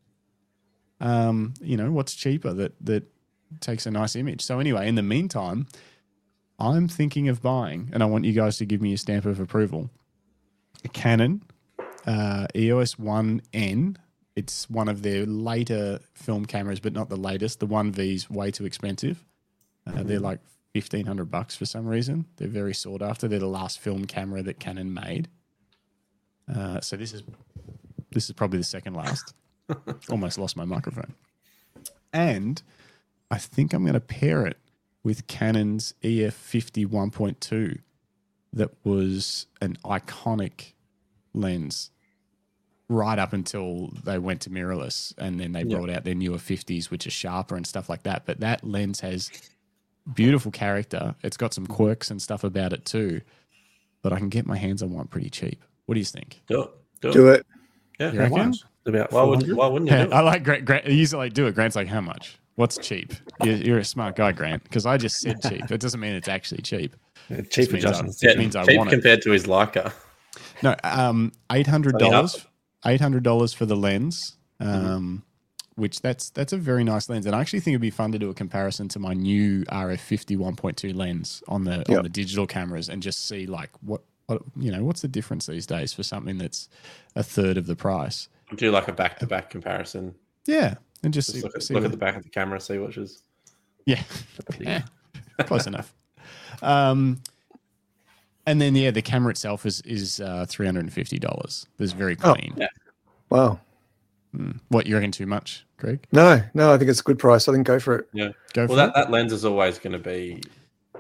Um, you know, what's cheaper that that takes a nice image? So anyway, in the meantime, I'm thinking of buying, and I want you guys to give me a stamp of approval, a Canon uh, E O S one N. It's one of their later film cameras, but not the latest. The one V is way too expensive. Uh, mm-hmm. They're like fifteen hundred bucks for some reason. They're very sought after. They're the last film camera that Canon made. Uh, so this is this is probably the second last. Almost lost my microphone. And I think I'm going to pair it with Canon's E F fifty one point two that was an iconic lens right up until they went to mirrorless, and then they yeah. brought out their newer fifties, which are sharper and stuff like that. But that lens has beautiful character. It's got some quirks and stuff about it too, but I can get my hands on one pretty cheap. What do you think? Do it. Do it. Do it. Yeah. You reckon? About why, would, why wouldn't you do it? I like Grant. Grant. You usually like do it. Grant's like, how much? What's cheap? You're, you're a smart guy, Grant, because I just said cheap. It doesn't mean it's actually cheap. Yeah, cheap adjustments. Yeah, means I cheap want compared it. to his Leica. No, um, eight hundred dollars. Eight hundred dollars for the lens, um, mm-hmm. which that's that's a very nice lens, and I actually think it'd be fun to do a comparison to my new R F fifty one point two lens on the yep. on the digital cameras, and just see like what, what you know what's the difference these days for something that's a third of the price. Do like a back to back comparison. Yeah, and just, just see, look, at, see look what, at the back of the camera, see which is yeah, yeah. Close enough. Um, and then yeah, the camera itself is is uh, three hundred and fifty dollars. It's very clean. Oh, yeah. Wow. Mm. What, you reckon too much, Greg? No, no, I think it's a good price. I think go for it. Yeah, go well, for that, it. that lens is always going to be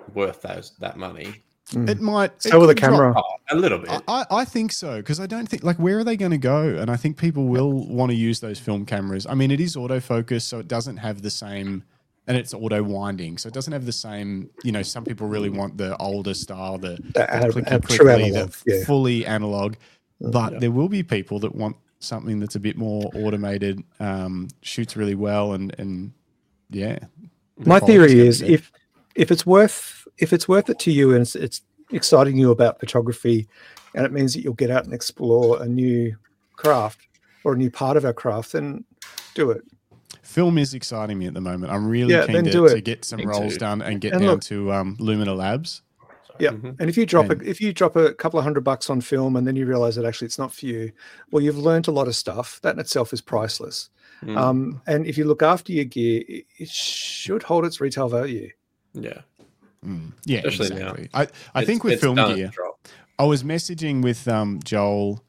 worth those that money. Mm. It might. So it will the could drop. camera. Oh, a little bit. I, I I think so, because I don't think, like, where are they going to go? And I think people will want to use those film cameras. I mean, it is autofocus, so it doesn't have the same, and it's auto winding, so it doesn't have the same, you know, some people really want the older style, the, The the ana- clicky a true quickly, analog, the yeah. fully analog. But Yeah. there will be people that want something that's a bit more automated, um, shoots really well, and, and yeah. the My quality's theory gonna be is there. if if it's worth if it's worth it to you and it's, it's exciting you about photography, and it means that you'll get out and explore a new craft or a new part of our craft, then do it. Film is exciting me at the moment. I'm really Yeah, keen then to, do it. to get some Me rolls too. done and get And down look- to um, Lumina Labs. Yeah, Mhm. and if you drop And- a if you drop a couple of hundred bucks on film and then you realize that actually it's not for you, well, you've learned a lot of stuff. That in itself is priceless. Mm. Um, and if you look after your gear, it, it should hold its retail value. yeah. Mm, yeah, Especially now. exactly. I, I It's- think with it's film done at gear, drop. I was messaging with um, Joel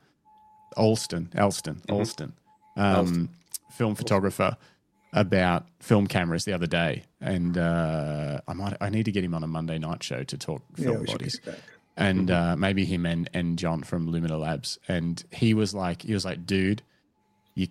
Alston, Alston, Mhm. Alston, um, Alston. film photographer, about film cameras the other day, and uh, I might I need to get him on a Monday night show to talk Yeah, film we should bodies. get back. and uh, maybe him and, and John from Lumina Labs. And he was like, he was like, dude, you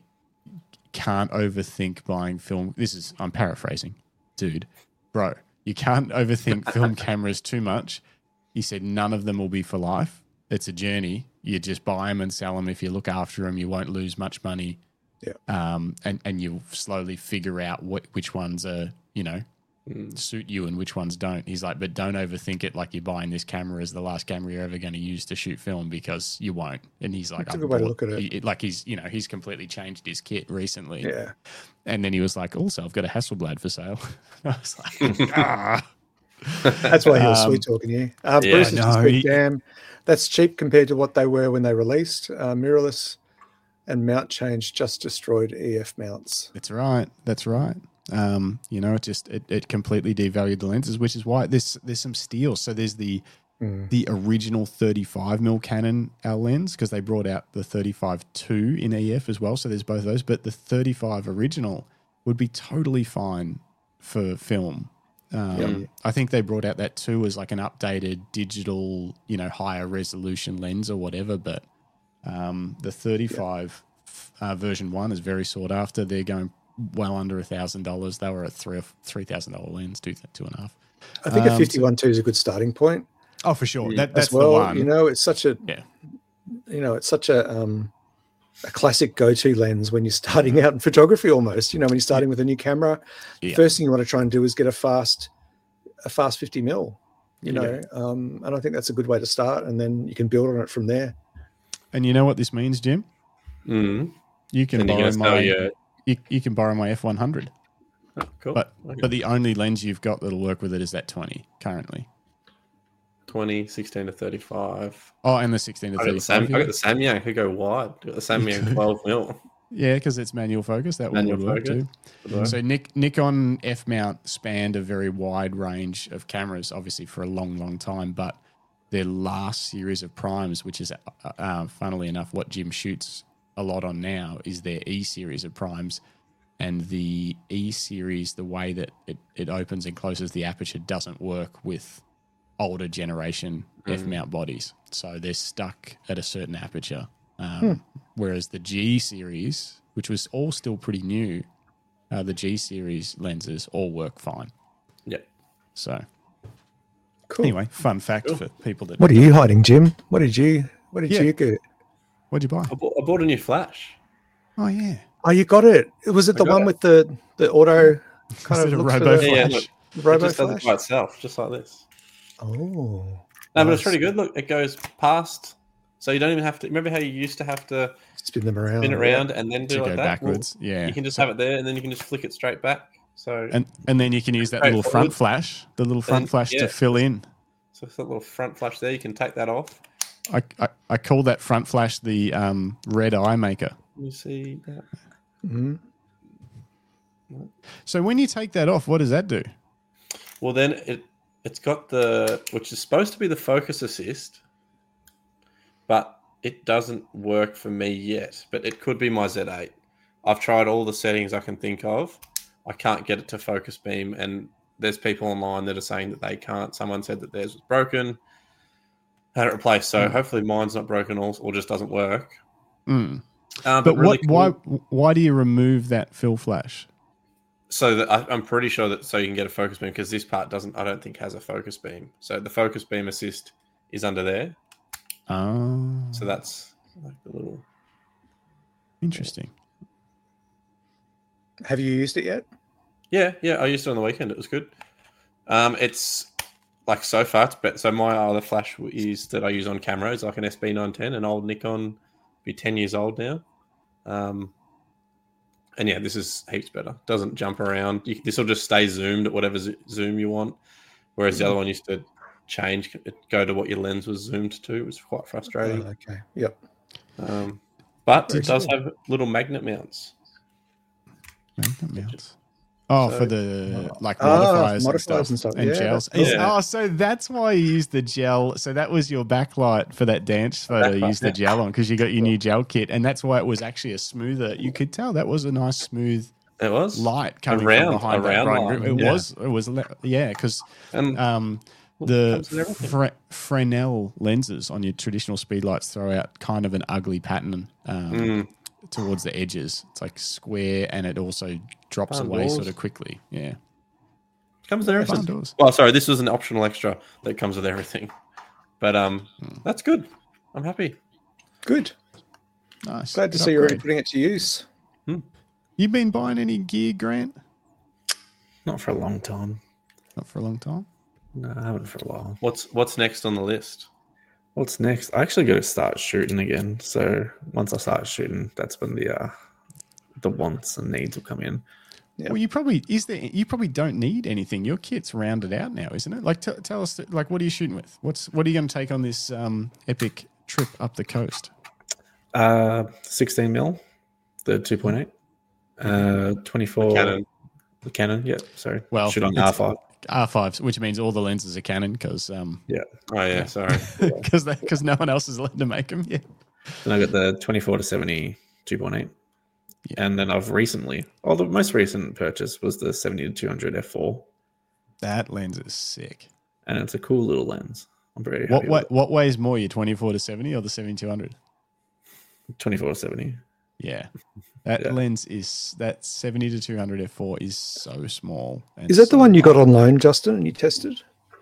can't overthink buying film. This is, I'm paraphrasing, dude, bro, you can't overthink film cameras too much. He said, none of them will be for life. It's a journey. You just buy them and sell them. If you look after them, you won't lose much money. Yeah. Um, and, and you'll slowly figure out what, which ones are, you know, Mm. suit you and which ones don't. He's like, but don't overthink it like you're buying this camera as the last camera you're ever going to use to shoot film, because you won't. And he's like, That's a I've good way to bought- look at it. he- like he's, you know, he's completely changed his kit recently. Yeah. And then he was like, also, I've got a Hasselblad for sale. I was like, ah. That's why he was Um, sweet talking you. Uh, yeah, Bruce has no, just said, he- damn, that's cheap compared to what they were when they released. Uh, mirrorless and mount change just destroyed E F mounts. That's right. That's right. Um, you know, it just it, it completely devalued the lenses, which is why there's there's some steel. So there's the Mm. the original thirty-five mil Canon L lens, because they brought out the thirty-five two in E F as well. So there's both of those, but the thirty-five original would be totally fine for film. Um, Yeah. I think they brought out that two as like an updated digital, you know, higher resolution lens or whatever. But um, the thirty-five uh, version one is very sought after. They're going well under a thousand dollars. They were at three or three thousand dollar lens, two two and a half. I think Um, a fifty-one two is a good starting point Oh, for sure. Yeah. That that's as well. the one. You know, it's such a Yeah. you know, it's such a um a classic go-to lens when you're starting out in photography almost. You know, when you're starting with a new camera, Yeah. first thing you want to try and do is get a fast a fast fifty mil. You Yeah. know, um, and I think that's a good way to start, and then you can build on it from there. And you know what this means, Jim? Mm. You can And you're borrow going to sell my your. you, you can borrow my F one hundred, Oh, cool. but Okay. but the only lens you've got that'll work with it is that twenty currently. twenty, sixteen to thirty-five. Oh, and the sixteen to I got the Sam. thirty-five. I got the Samyang. Could go wide. I got the Samyang twelve mil. Yeah, because it's manual focus. That one Manual would work focus. too. So Nick, Nikon F mount spanned a very wide range of cameras, obviously for a long, long time. But their last series of primes, which is, uh, uh, funnily enough, what Jim shoots a lot on now, is their E series of primes. And the E series, the way that it, it opens and closes the aperture doesn't work with older generation F mount bodies. So they're stuck at a certain aperture. Um, Whereas the G series, which was all still pretty new, uh, the G series lenses all work fine. Yeah. So Cool. anyway, fun fact Cool. for people that. What are you hiding, Jim? What did you what did Yeah. you get? What'd you buy? I bought, I bought a new flash. Oh yeah, Oh, you got it. Was it I the got one it. with the the auto kind Is of it a looks for robo the- Yeah, flash? look, It robo just does it flash? by itself, just like this. Oh, No, but it's nice. pretty good. Look, it goes past, so you don't even have to. Remember how you used to have to Spin them around. spin it around and then do To it go like that? Well, backwards, yeah. you can just So- have it there, and then you can just flick it straight back. So, and and then you can use that Straight little front forward. flash, the little front And- flash yeah. to fill in. so it's that little front flash there. You can take that off. I, I, I call that front flash the um, red eye maker. Let me see that. Mhm. So when you take that off, what does that do? Well, then it it's got the which is supposed to be the focus assist, but it doesn't work for me yet. But it could be my Z eight. I've tried all the settings I can think of. I can't get it to focus beam, and there's people online that are saying that they can't. Someone said that theirs was broken, had it replaced. So Mm. hopefully mine's not broken or, or just doesn't work. Mm. Uh, But, but really what? cool. Why? Why do you remove that fill flash? So that I, I'm pretty sure that so you can get a focus beam because this part doesn't. I don't think has a focus beam. So the focus beam assist is under there. Oh, So that's like the little. interesting. Have you used it yet? Yeah, yeah. I used it on the weekend. It was good. Um, it's like so far. It's better. So my other flash is that I use on camera is like an S B nine ten, an old Nikon, be ten years old now. Um, and yeah, this is heaps better. Doesn't jump around. You, this will just stay zoomed at whatever z- zoom you want. Whereas the other one used to change, go to what your lens was zoomed to. It was quite frustrating. Oh, okay. Yep. Um, but Very it does cool. have little magnet mounts. Magnet mounts. Oh, So- for the like Ah, modifiers, and, modifiers stuff, and stuff. and Yeah, gels. that's Is- cool. Oh, so that's why you used the gel. So that was your backlight for that dance photo. You Backlight, used the yeah. gel on because you got your new gel kit, and that's why it was actually a smoother. You could tell that was a nice smooth It was light coming round- from behind a that round bright light, group. It yeah. was. It was. le- Yeah, because and um, Well, the comes with everything. Fre- Fresnel lenses on your traditional speed lights throw out kind of an ugly pattern um, mm, towards the edges. It's like square, and it also drops Barn away doors. sort of quickly. Yeah, comes with everything. barn doors. Well, sorry, this was an optional extra that comes with everything. But um, Hmm. that's good. I'm happy. Good. Nice. Glad to Good see you're already upgrade. putting it to use. You been buying any gear, Grant? Not for a long time. Not for a long time. No, I haven't for a while. What's what's next on the list? What's next? I actually got to start shooting again. So once I start shooting, that's when the uh, the wants and needs will come in. Yeah. Well, you probably is there. You probably don't need anything. Your kit's rounded out now, isn't it? Like, t- tell us, like, what are you shooting with? What's what are you going to take on this um, epic trip up the coast? Uh, sixteen mil, the two point eight, uh, twenty-four Canon. the Canon. Yeah, sorry. Well, shoot on it's- R five. R fives, which means all the lenses are Canon because um, Oh yeah, sorry. because because no one else is allowed to make them. Yeah. Then I got the twenty-four to seventy two point eight, Yeah. and then I've recently, oh, the most recent purchase was the seventy to two hundred f four, That lens is sick. and it's a cool little lens. I'm very happy What with wa- it. what weighs more, your twenty-four to seventy or the seventy two hundred? twenty-four to seventy. Yeah, that Yeah. lens is that seventy to two hundred f four is so small. and Is that the so one you got light. on loan, Justin, and you tested?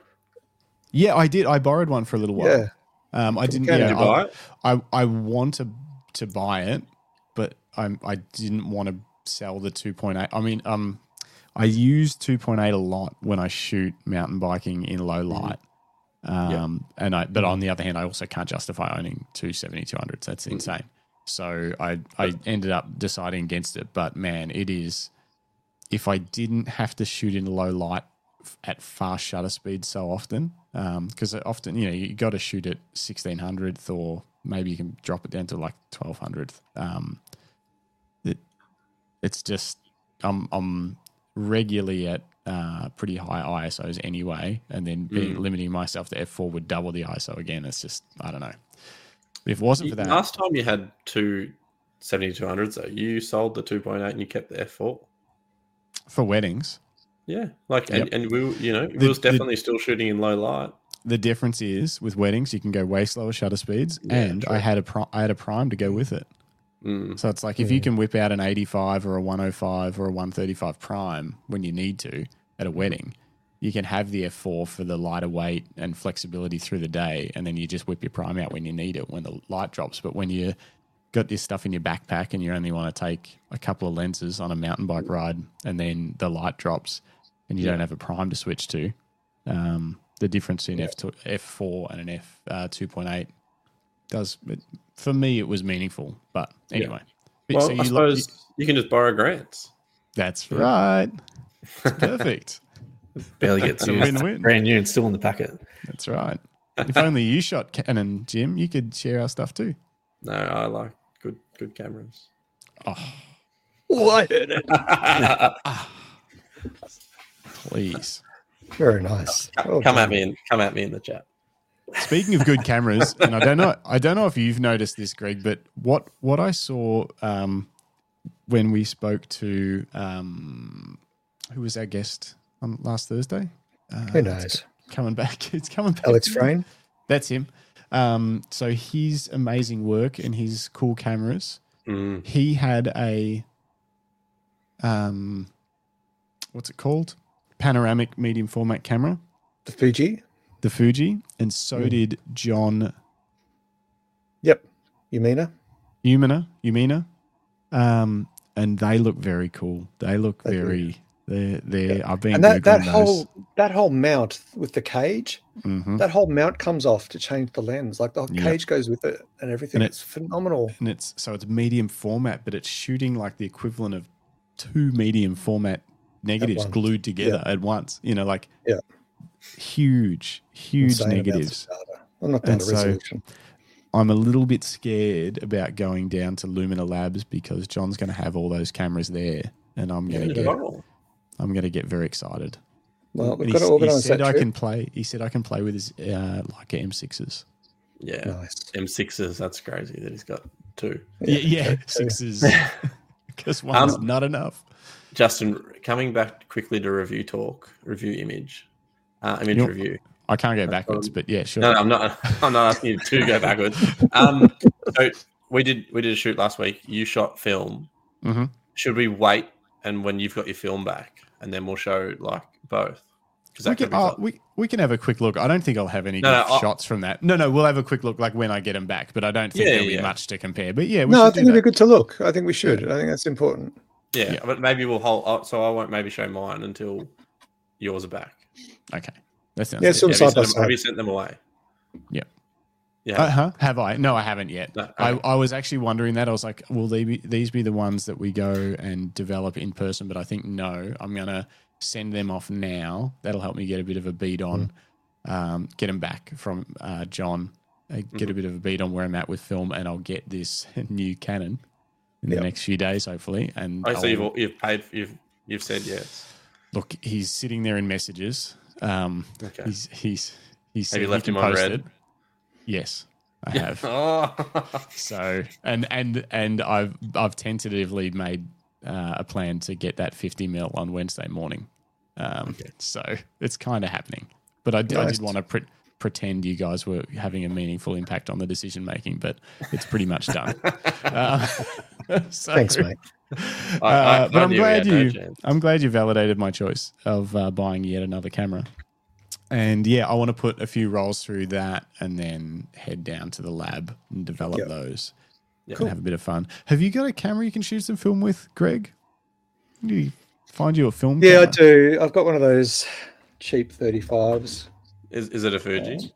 Yeah, I did. I borrowed one for a little while. Yeah. Um, I didn't. Did Yeah, Did you I, buy it? I I want to to buy it, but I'm I didn't want to sell the two point eight. I mean, um, I use two point eight a lot when I shoot mountain biking in low light. Um, and I but on the other hand, I also can't justify owning two seventy two hundreds. That's insane. So I I ended up deciding against it. But man, it is. If I didn't have to shoot in low light f- at fast shutter speed so often, because often you know you got to shoot at sixteen hundredth or maybe you can drop it down to like twelve hundredth. Um, it it's just I'm I'm regularly at uh, pretty high I S Os anyway, and then being Mm. limiting myself to f four would double the I S O again. It's just I don't know. But if it wasn't for that, Last time you had two seventy-two hundreds, though, you sold the two point eight and you kept the f four. for weddings, Yeah, like Yep. and, and we, were, you know, it The- was the- definitely still shooting in low light. the difference is with weddings you can go way slower shutter speeds, Yeah, and true. I had a pri- I had a prime to go with it. Mm. So it's like if you can whip out an eighty-five or a one oh five or a one thirty-five prime when you need to at a wedding, you can have the f four for the lighter weight and flexibility through the day, and then you just whip your prime out when you need it when the light drops. But when you got this stuff in your backpack and you only want to take a couple of lenses on a mountain bike ride, and then the light drops and you don't have a prime to switch to, um, the difference in F two, F four and an F uh, two point eight does it, for me it was meaningful. But anyway, But Well, so I you look- suppose you can just borrow grants. that's right. It's perfect. Barely gets It's a used. win-win. Brand new and still in the packet. That's right. If only you shot Canon, Jim, you could share our stuff too. No, I like good good cameras. Oh, Oh, I heard it. please. Very nice. Well come done. at me and come at me in the chat. Speaking of good cameras, and I don't know, I don't know if you've noticed this, Greg, but what what I saw um, when we spoke to um, who was our guest on last Thursday. Uh, Who knows? Coming back. It's coming back. Alex Frayne. That's him. Um, so his amazing work and his cool cameras. Mm. He had a, um, what's it called? Panoramic medium format camera. The Fuji. The Fuji. And so Mm. did John Yep. Yumina. Umina. Umina. Um, and they look very cool. They look They do. very... They're, they're, I've been And that, that Googling those. whole that whole mount with the cage, Mhm. that whole mount comes off to change the lens. Like the Yep. cage goes with it and everything. And it's phenomenal. And it's so it's medium format, but it's shooting like the equivalent of two medium format negatives once. glued together at once. You know, like Yeah. huge, huge Insane amounts of negatives. data. Well, not And data so- resolution. I'm a little bit scared about going down to Lumina Labs because John's going to have all those cameras there, and I'm going to get Oh. I'm going to get very excited. Well, And we've he, got to he organise said that I trip. can play. He said I can play with his uh, Leica M sixes. Yeah. Nice. M sixes, that's crazy that he's got two. Yeah, yeah, okay. sixes. Because one's Um, not enough. Justin, coming back quickly to review talk, review image, uh, image You're- review. I can't go backwards, but yeah, sure. No, no, I'm not. I'm not asking you to go backwards. Um, so we did we did a shoot last week. You shot film. Mhm. Should we wait and when you've got your film back, and then we'll show like both? Because We that can, could be oh, fun. we, we can have a quick look. I don't think I'll have any No, good no, I'll- shots from that. No, no, we'll have a quick look like when I get them back, but I don't think Yeah, there'll be yeah. much to compare. But yeah, we No, I should think do it'd be that. good to look. I think we should. I think that's important. Yeah, Yeah. but maybe we'll hold. oh, So I won't maybe show mine until yours are back. Okay. That sounds Yeah, good. some Have you, side by sent them, have side. you sent them away? Yeah. Yeah. Uh-huh. Have I? No, I haven't yet. No, I, okay. I was actually wondering that. I was like, will they be, these be the ones that we go and develop in person? But I think no. I'm going to send them off now. That'll help me get a bit of a beat on, um, get them back from uh, John, uh, get a bit of a beat on where I'm at with film, and I'll get this new Canon in Yep. the next few days, hopefully. And Oh, so I'll- you've you've paid. You've you've said yes. look, he's sitting there in messages. Um, Okay. He's he's he's Have you said left he can him on post red? it. Yes, I have. Oh. So and and and I've I've tentatively made uh, a plan to get that fifty mil on Wednesday morning. Um, So it's kind of happening. But I, did- I Nice. did want to pre- pretend you guys were having a meaningful impact on the decision making, but it's pretty much done. uh, so, Thanks, mate. I- I- uh, but I I'm knew we glad had no you. chance. I'm glad you validated my choice of uh, buying yet another camera. And yeah, I want to put a few rolls through that and then head down to the lab and develop Yep. those Yeah. and have a bit of fun. Have you got a camera you can shoot some film with, Greg? Do you find you a film Yeah, I camera? do. I've got one of those cheap thirty-fives. Is is it a Fuji?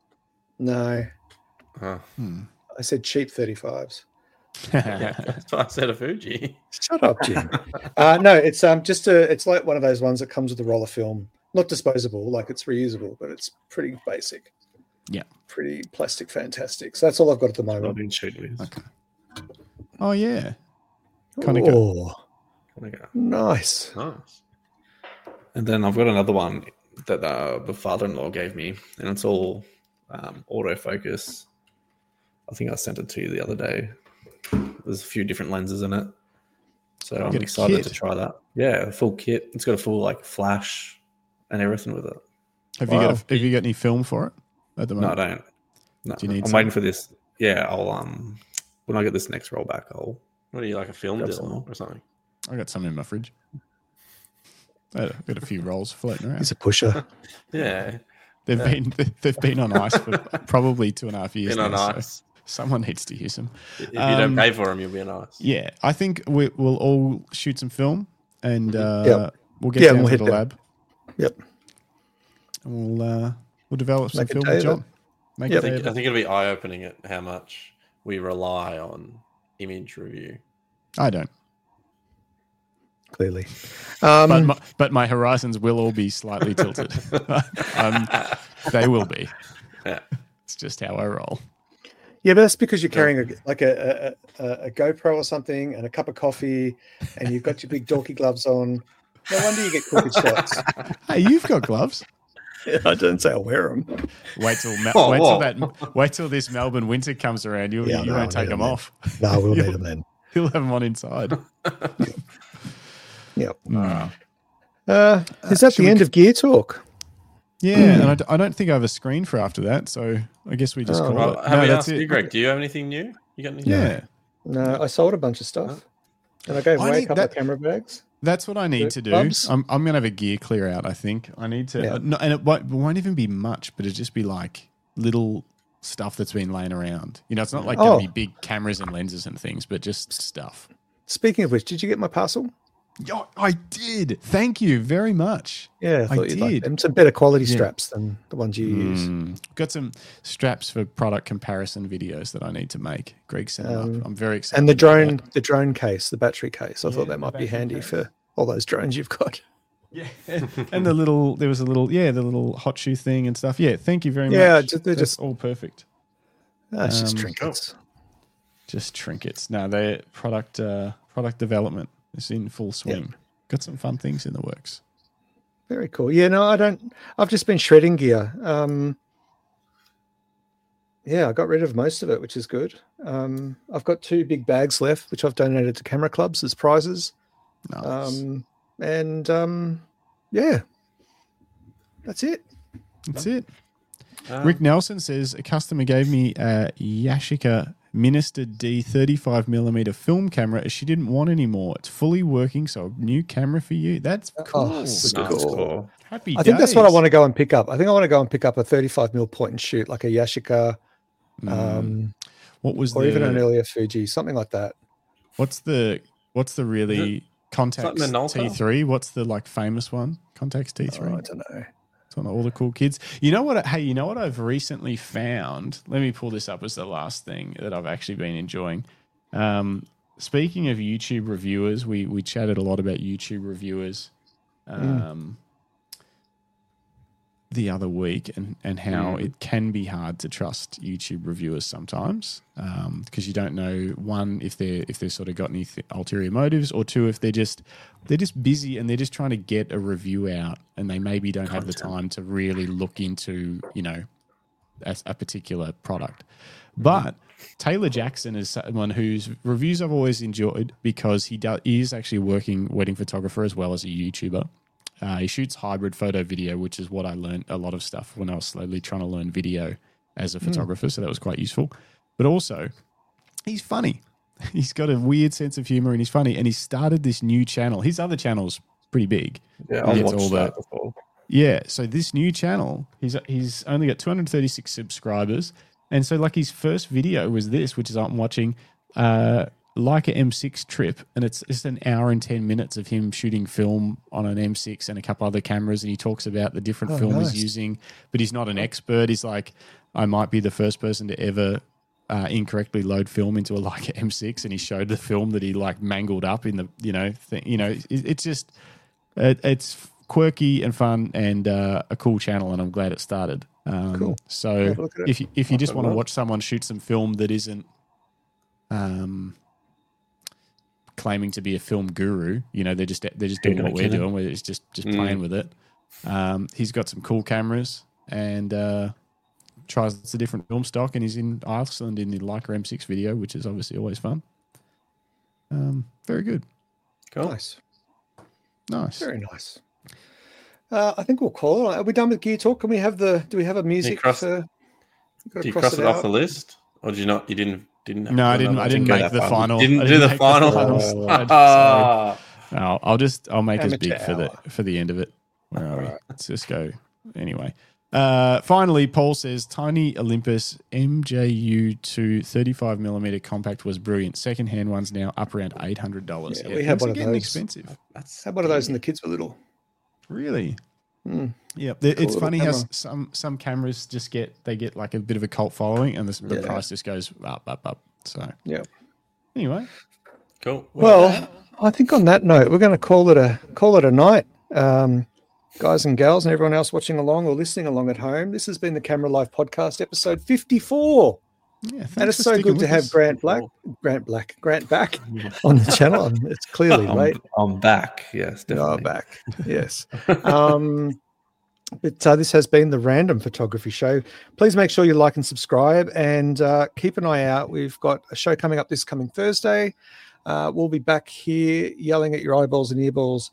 No, Oh. Hmm. I said cheap thirty-fives. That's why I said a Fuji. Shut up, Jim. uh, no, it's um just a. It's like one of those ones that comes with a roll of film, not disposable, like it's reusable, but it's pretty basic. Yeah. Pretty plastic, fantastic. So that's all I've got at the I've moment. been shooting with. Okay. Oh yeah. Konica. Oh, There we go. nice. Nice. And then I've got another one that uh, the father-in-law gave me, and it's all um, autofocus. I think I sent it to you the other day. There's a few different lenses in it, so I'm Get a excited kit. to try that. Yeah, a full kit. It's got a full like flash and everything with it. Have you Wow. got a, Have you got any film for it at the No, I moment? don't. No, Do you need I'm some? waiting for this. Yeah, I'll um when I get this next roll back, I'll What are you like a film Grab deal some more. or something? I got some in my fridge. I got a- got a few rolls floating around. He's a pusher. Yeah. They've Yeah. been they've been on ice for probably two and a half years Been on now. so ice. someone needs to use them. If you Um, don't pay for them, you'll be on ice. Yeah, I think we, we'll all shoot some film and uh, Yep. we'll get Yeah, down we'll to hit the down. lab. Yep. And we'll uh, we'll develop some Make a film day with of it. John. Make Yep. a I day think, of I it. think it'll be eye opening at how much we rely on image review. I don't, Clearly. Um, but my, but my horizons will all be slightly tilted. um, they will be. Yeah. It's just how I roll. yeah, but that's because you're carrying a, like a, a, a, a GoPro or something and a cup of coffee, and you've got your big dorky gloves on. No wonder you get crooked shots. Hey, you've got gloves. I don't say I wear them. Wait till Mel- Oh, wait whoa. till that wait till this Melbourne winter comes around. You Yeah, you no, won't I take need them them off. No, we'll You'll- need them then. You'll have them on inside. Yep. Mm. Uh, is that should the we end c- of Gear Talk? Yeah, and I, d- I don't think I have a screen for after that, so I guess we just Oh. call Well, it. have No, we that's asked you, it. Greg? Do you have anything new? You got anything? Yeah, No, I sold a bunch of stuff, and I gave I away a need couple that- of camera bags. that's what I need The to do. clubs? I'm I'm gonna have a gear clear out. I think I need to, Yeah. uh, no, and it won't, it won't even be much, but it'll just be like little stuff that's been laying around. You know, it's not like Oh. gonna be big cameras and lenses and things, but just stuff. Speaking of which, did you get my parcel? Yeah, I did. Thank you very much. Yeah, I I thought you'd like did. them. Some better quality Yeah. straps than the ones you use. Mm. Got some straps for product comparison videos that I need to make. Greg sent them Um, up. I'm very excited. And the about drone, that. the drone case, the battery case. I Yeah, thought that the might be battery handy case. for all those drones you've got. Yeah, and the little there was a little yeah the little hot shoe thing and stuff. Yeah, thank you very Yeah, much. just- they're That's just- all perfect. Ah, it's just Um, trinkets. Just trinkets. No, they're product uh, product development is in full swing. Got some fun things in the works. Very cool. Yeah, no, I don't. I've just been shredding gear. Um, yeah, I got rid of most of it, which is good. Um, I've got two big bags left, which I've donated to camera clubs as prizes. Nice. Um, and um, yeah, that's it. That's it. Um, Rick Nelson says a customer gave me a Yashica Minister D thirty-five millimeter film camera as she didn't want anymore. It's fully working, so a new camera for you. That's cool. Oh, Super cool. cool. Happy I think that's what I days. want to go and pick up. I think I want to go and pick up a thirty-five mil point and shoot, like a Yashica, Mm. um, What was or the even an earlier Fuji, something like that. what's the what's the really Contax something Minolta? T three? What's the like famous one? Contax T three. Oh, I don't know. It's on all the cool kids. You know what? Hey, you know what I've recently found? Let me pull this up as the last thing that I've actually been enjoying. Um, speaking of YouTube reviewers, we we chatted a lot about YouTube reviewers um, the other week, and and how Mm. it can be hard to trust YouTube reviewers sometimes because you don't know, one, if they're if they've sort of got any th- ulterior motives, or two, if they're just they're just busy and they're just trying to get a review out, and they maybe don't have the Content. time to really look into, you know, a, a particular product. But Taylor Jackson is someone whose reviews I've always enjoyed because he does he is actually a working wedding photographer as well as a YouTuber. Uh, he shoots hybrid photo video, which is what I learned a lot of stuff when I was slowly trying to learn video as a photographer. So that was quite useful. But also, he's funny. He's got a weird sense of humor and he's funny. And he started this new channel. His other channel's pretty big. Yeah, He I've gets watched all that the- before. Yeah. So this new channel, he's he's only got two hundred thirty-six subscribers. And so like his first video was this, which is I'm watching uh, Leica M six trip. And it's just an hour and ten minutes of him shooting film on an M six and a couple other cameras. And he talks about the different Oh, film nice. he's using, but he's not an expert. He's like, I might be the first person to ever uh, incorrectly load film into a Leica M six. And he showed the film that he like mangled up in the, you know, thing. You know, it, it's just, it, it's quirky and fun and uh, a cool channel, and I'm glad it started. Um, Cool. So Have a look at it. if you, if you just Have a want to look. watch someone shoot some film that isn't um, claiming to be a film guru, you know, they're just they're just doing Doing what a we're Canon. doing, where it's just just Mm. playing with it. Um, he's got some cool cameras and uh, tries lots of different film stock, and he's in Iceland in the Leica M six video, which is obviously always fun. Um, very good, Cool. Nice. nice. Very nice. Uh, I think we'll call it. Are we done with gear talk? Can we have the? Do we have a music? cross- for, we've got to Did you cross cross it it off out. the list, or did you not? You didn't. Didn't. have No, to I do didn't. another I didn't go make that the far. final. Didn't I do the make final. finals. Oh. Sorry. Ah. I'll, I'll just I'll make us Amateur big for the hour. for the end of it. Where are we? Alright. Let's just go anyway. Uh, finally, Paul says Tiny Olympus M J U two thirty-five millimeter compact was brilliant. Secondhand ones now up around eight hundred dollars. Yeah, we had things one are of getting those. expensive. That's How about those when the kids were little? Really? Hmm. Yeah, it's little funny how camera. s- some some cameras just get they get like a bit of a cult following, and the, the Yeah. price just goes up, up, up. So Yeah. anyway, cool. Well, I think on that note, we're going to call it a call it a night, um, guys and gals, and everyone else watching along or listening along at home. This has been the Camera Life Podcast, episode fifty-four, yeah, thanks and it's for so sticking good to with have us. Grant Black, Grant Black, Grant back on the channel. Um, It's clearly late. I'm, I'm back. Yes, Oh, definitely. back. Yes. Um, but uh, this has been the Random Photography Show. Please make sure you like and subscribe, and uh, keep an eye out. We've got a show coming up this coming Thursday. Uh, we'll be back here yelling at your eyeballs and earballs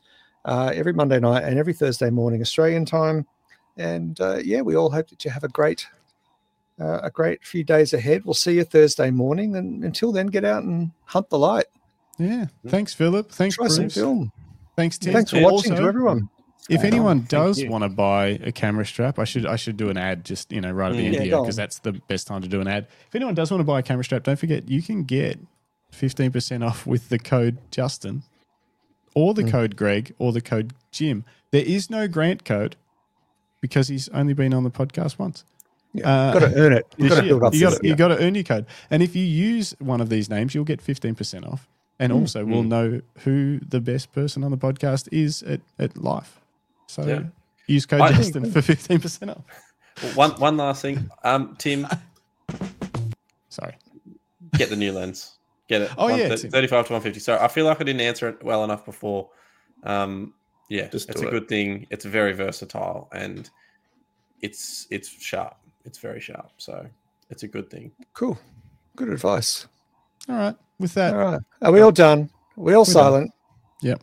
uh, every Monday night and every Thursday morning Australian time. And uh, yeah, we all hope that you have a great, uh, a great few days ahead. We'll see you Thursday morning, and until then, get out and hunt the light. Yeah. Thanks, Philip. Thanks, Try some Bruce. film. Thanks, Tim. Thanks for And watching also, to everyone. If Right anyone on. Thank does you. want to buy a camera strap, I should I should do an ad just, you know, right at the Mm. end Yeah, here, go because on. that's the best time to do an ad. If anyone does want to buy a camera strap, don't forget you can get fifteen percent off with the code Justin, or the Mm. code Greg, or the code Jim. There is no Grant code because he's only been on the podcast once. Yeah, Uh, got to earn it. You've This got to year. build up. You this got you got to earn your code, and if you use one of these names, you'll get fifteen percent off, and Mm. also we'll know who the best person on the podcast is at, at life. So Yeah. use code I- Justin for fifteen percent off. One one last thing, um, Tim, Sorry. get the new lens. Get it. Oh, One- yeah, th- Tim. thirty-five to one fifty. So I feel like I didn't answer it well enough before. Um, yeah, Just it's do a it. good thing. It's very versatile, and it's it's sharp. It's very sharp. So it's a good thing. Cool. Good advice. All right. With that, All right. Are we all done? Are we all done. silent? yep.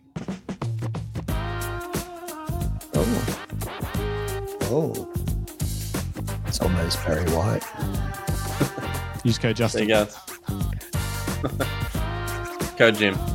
Oh. Oh. It's almost very white. Use code There Justin. you go. Code Jim.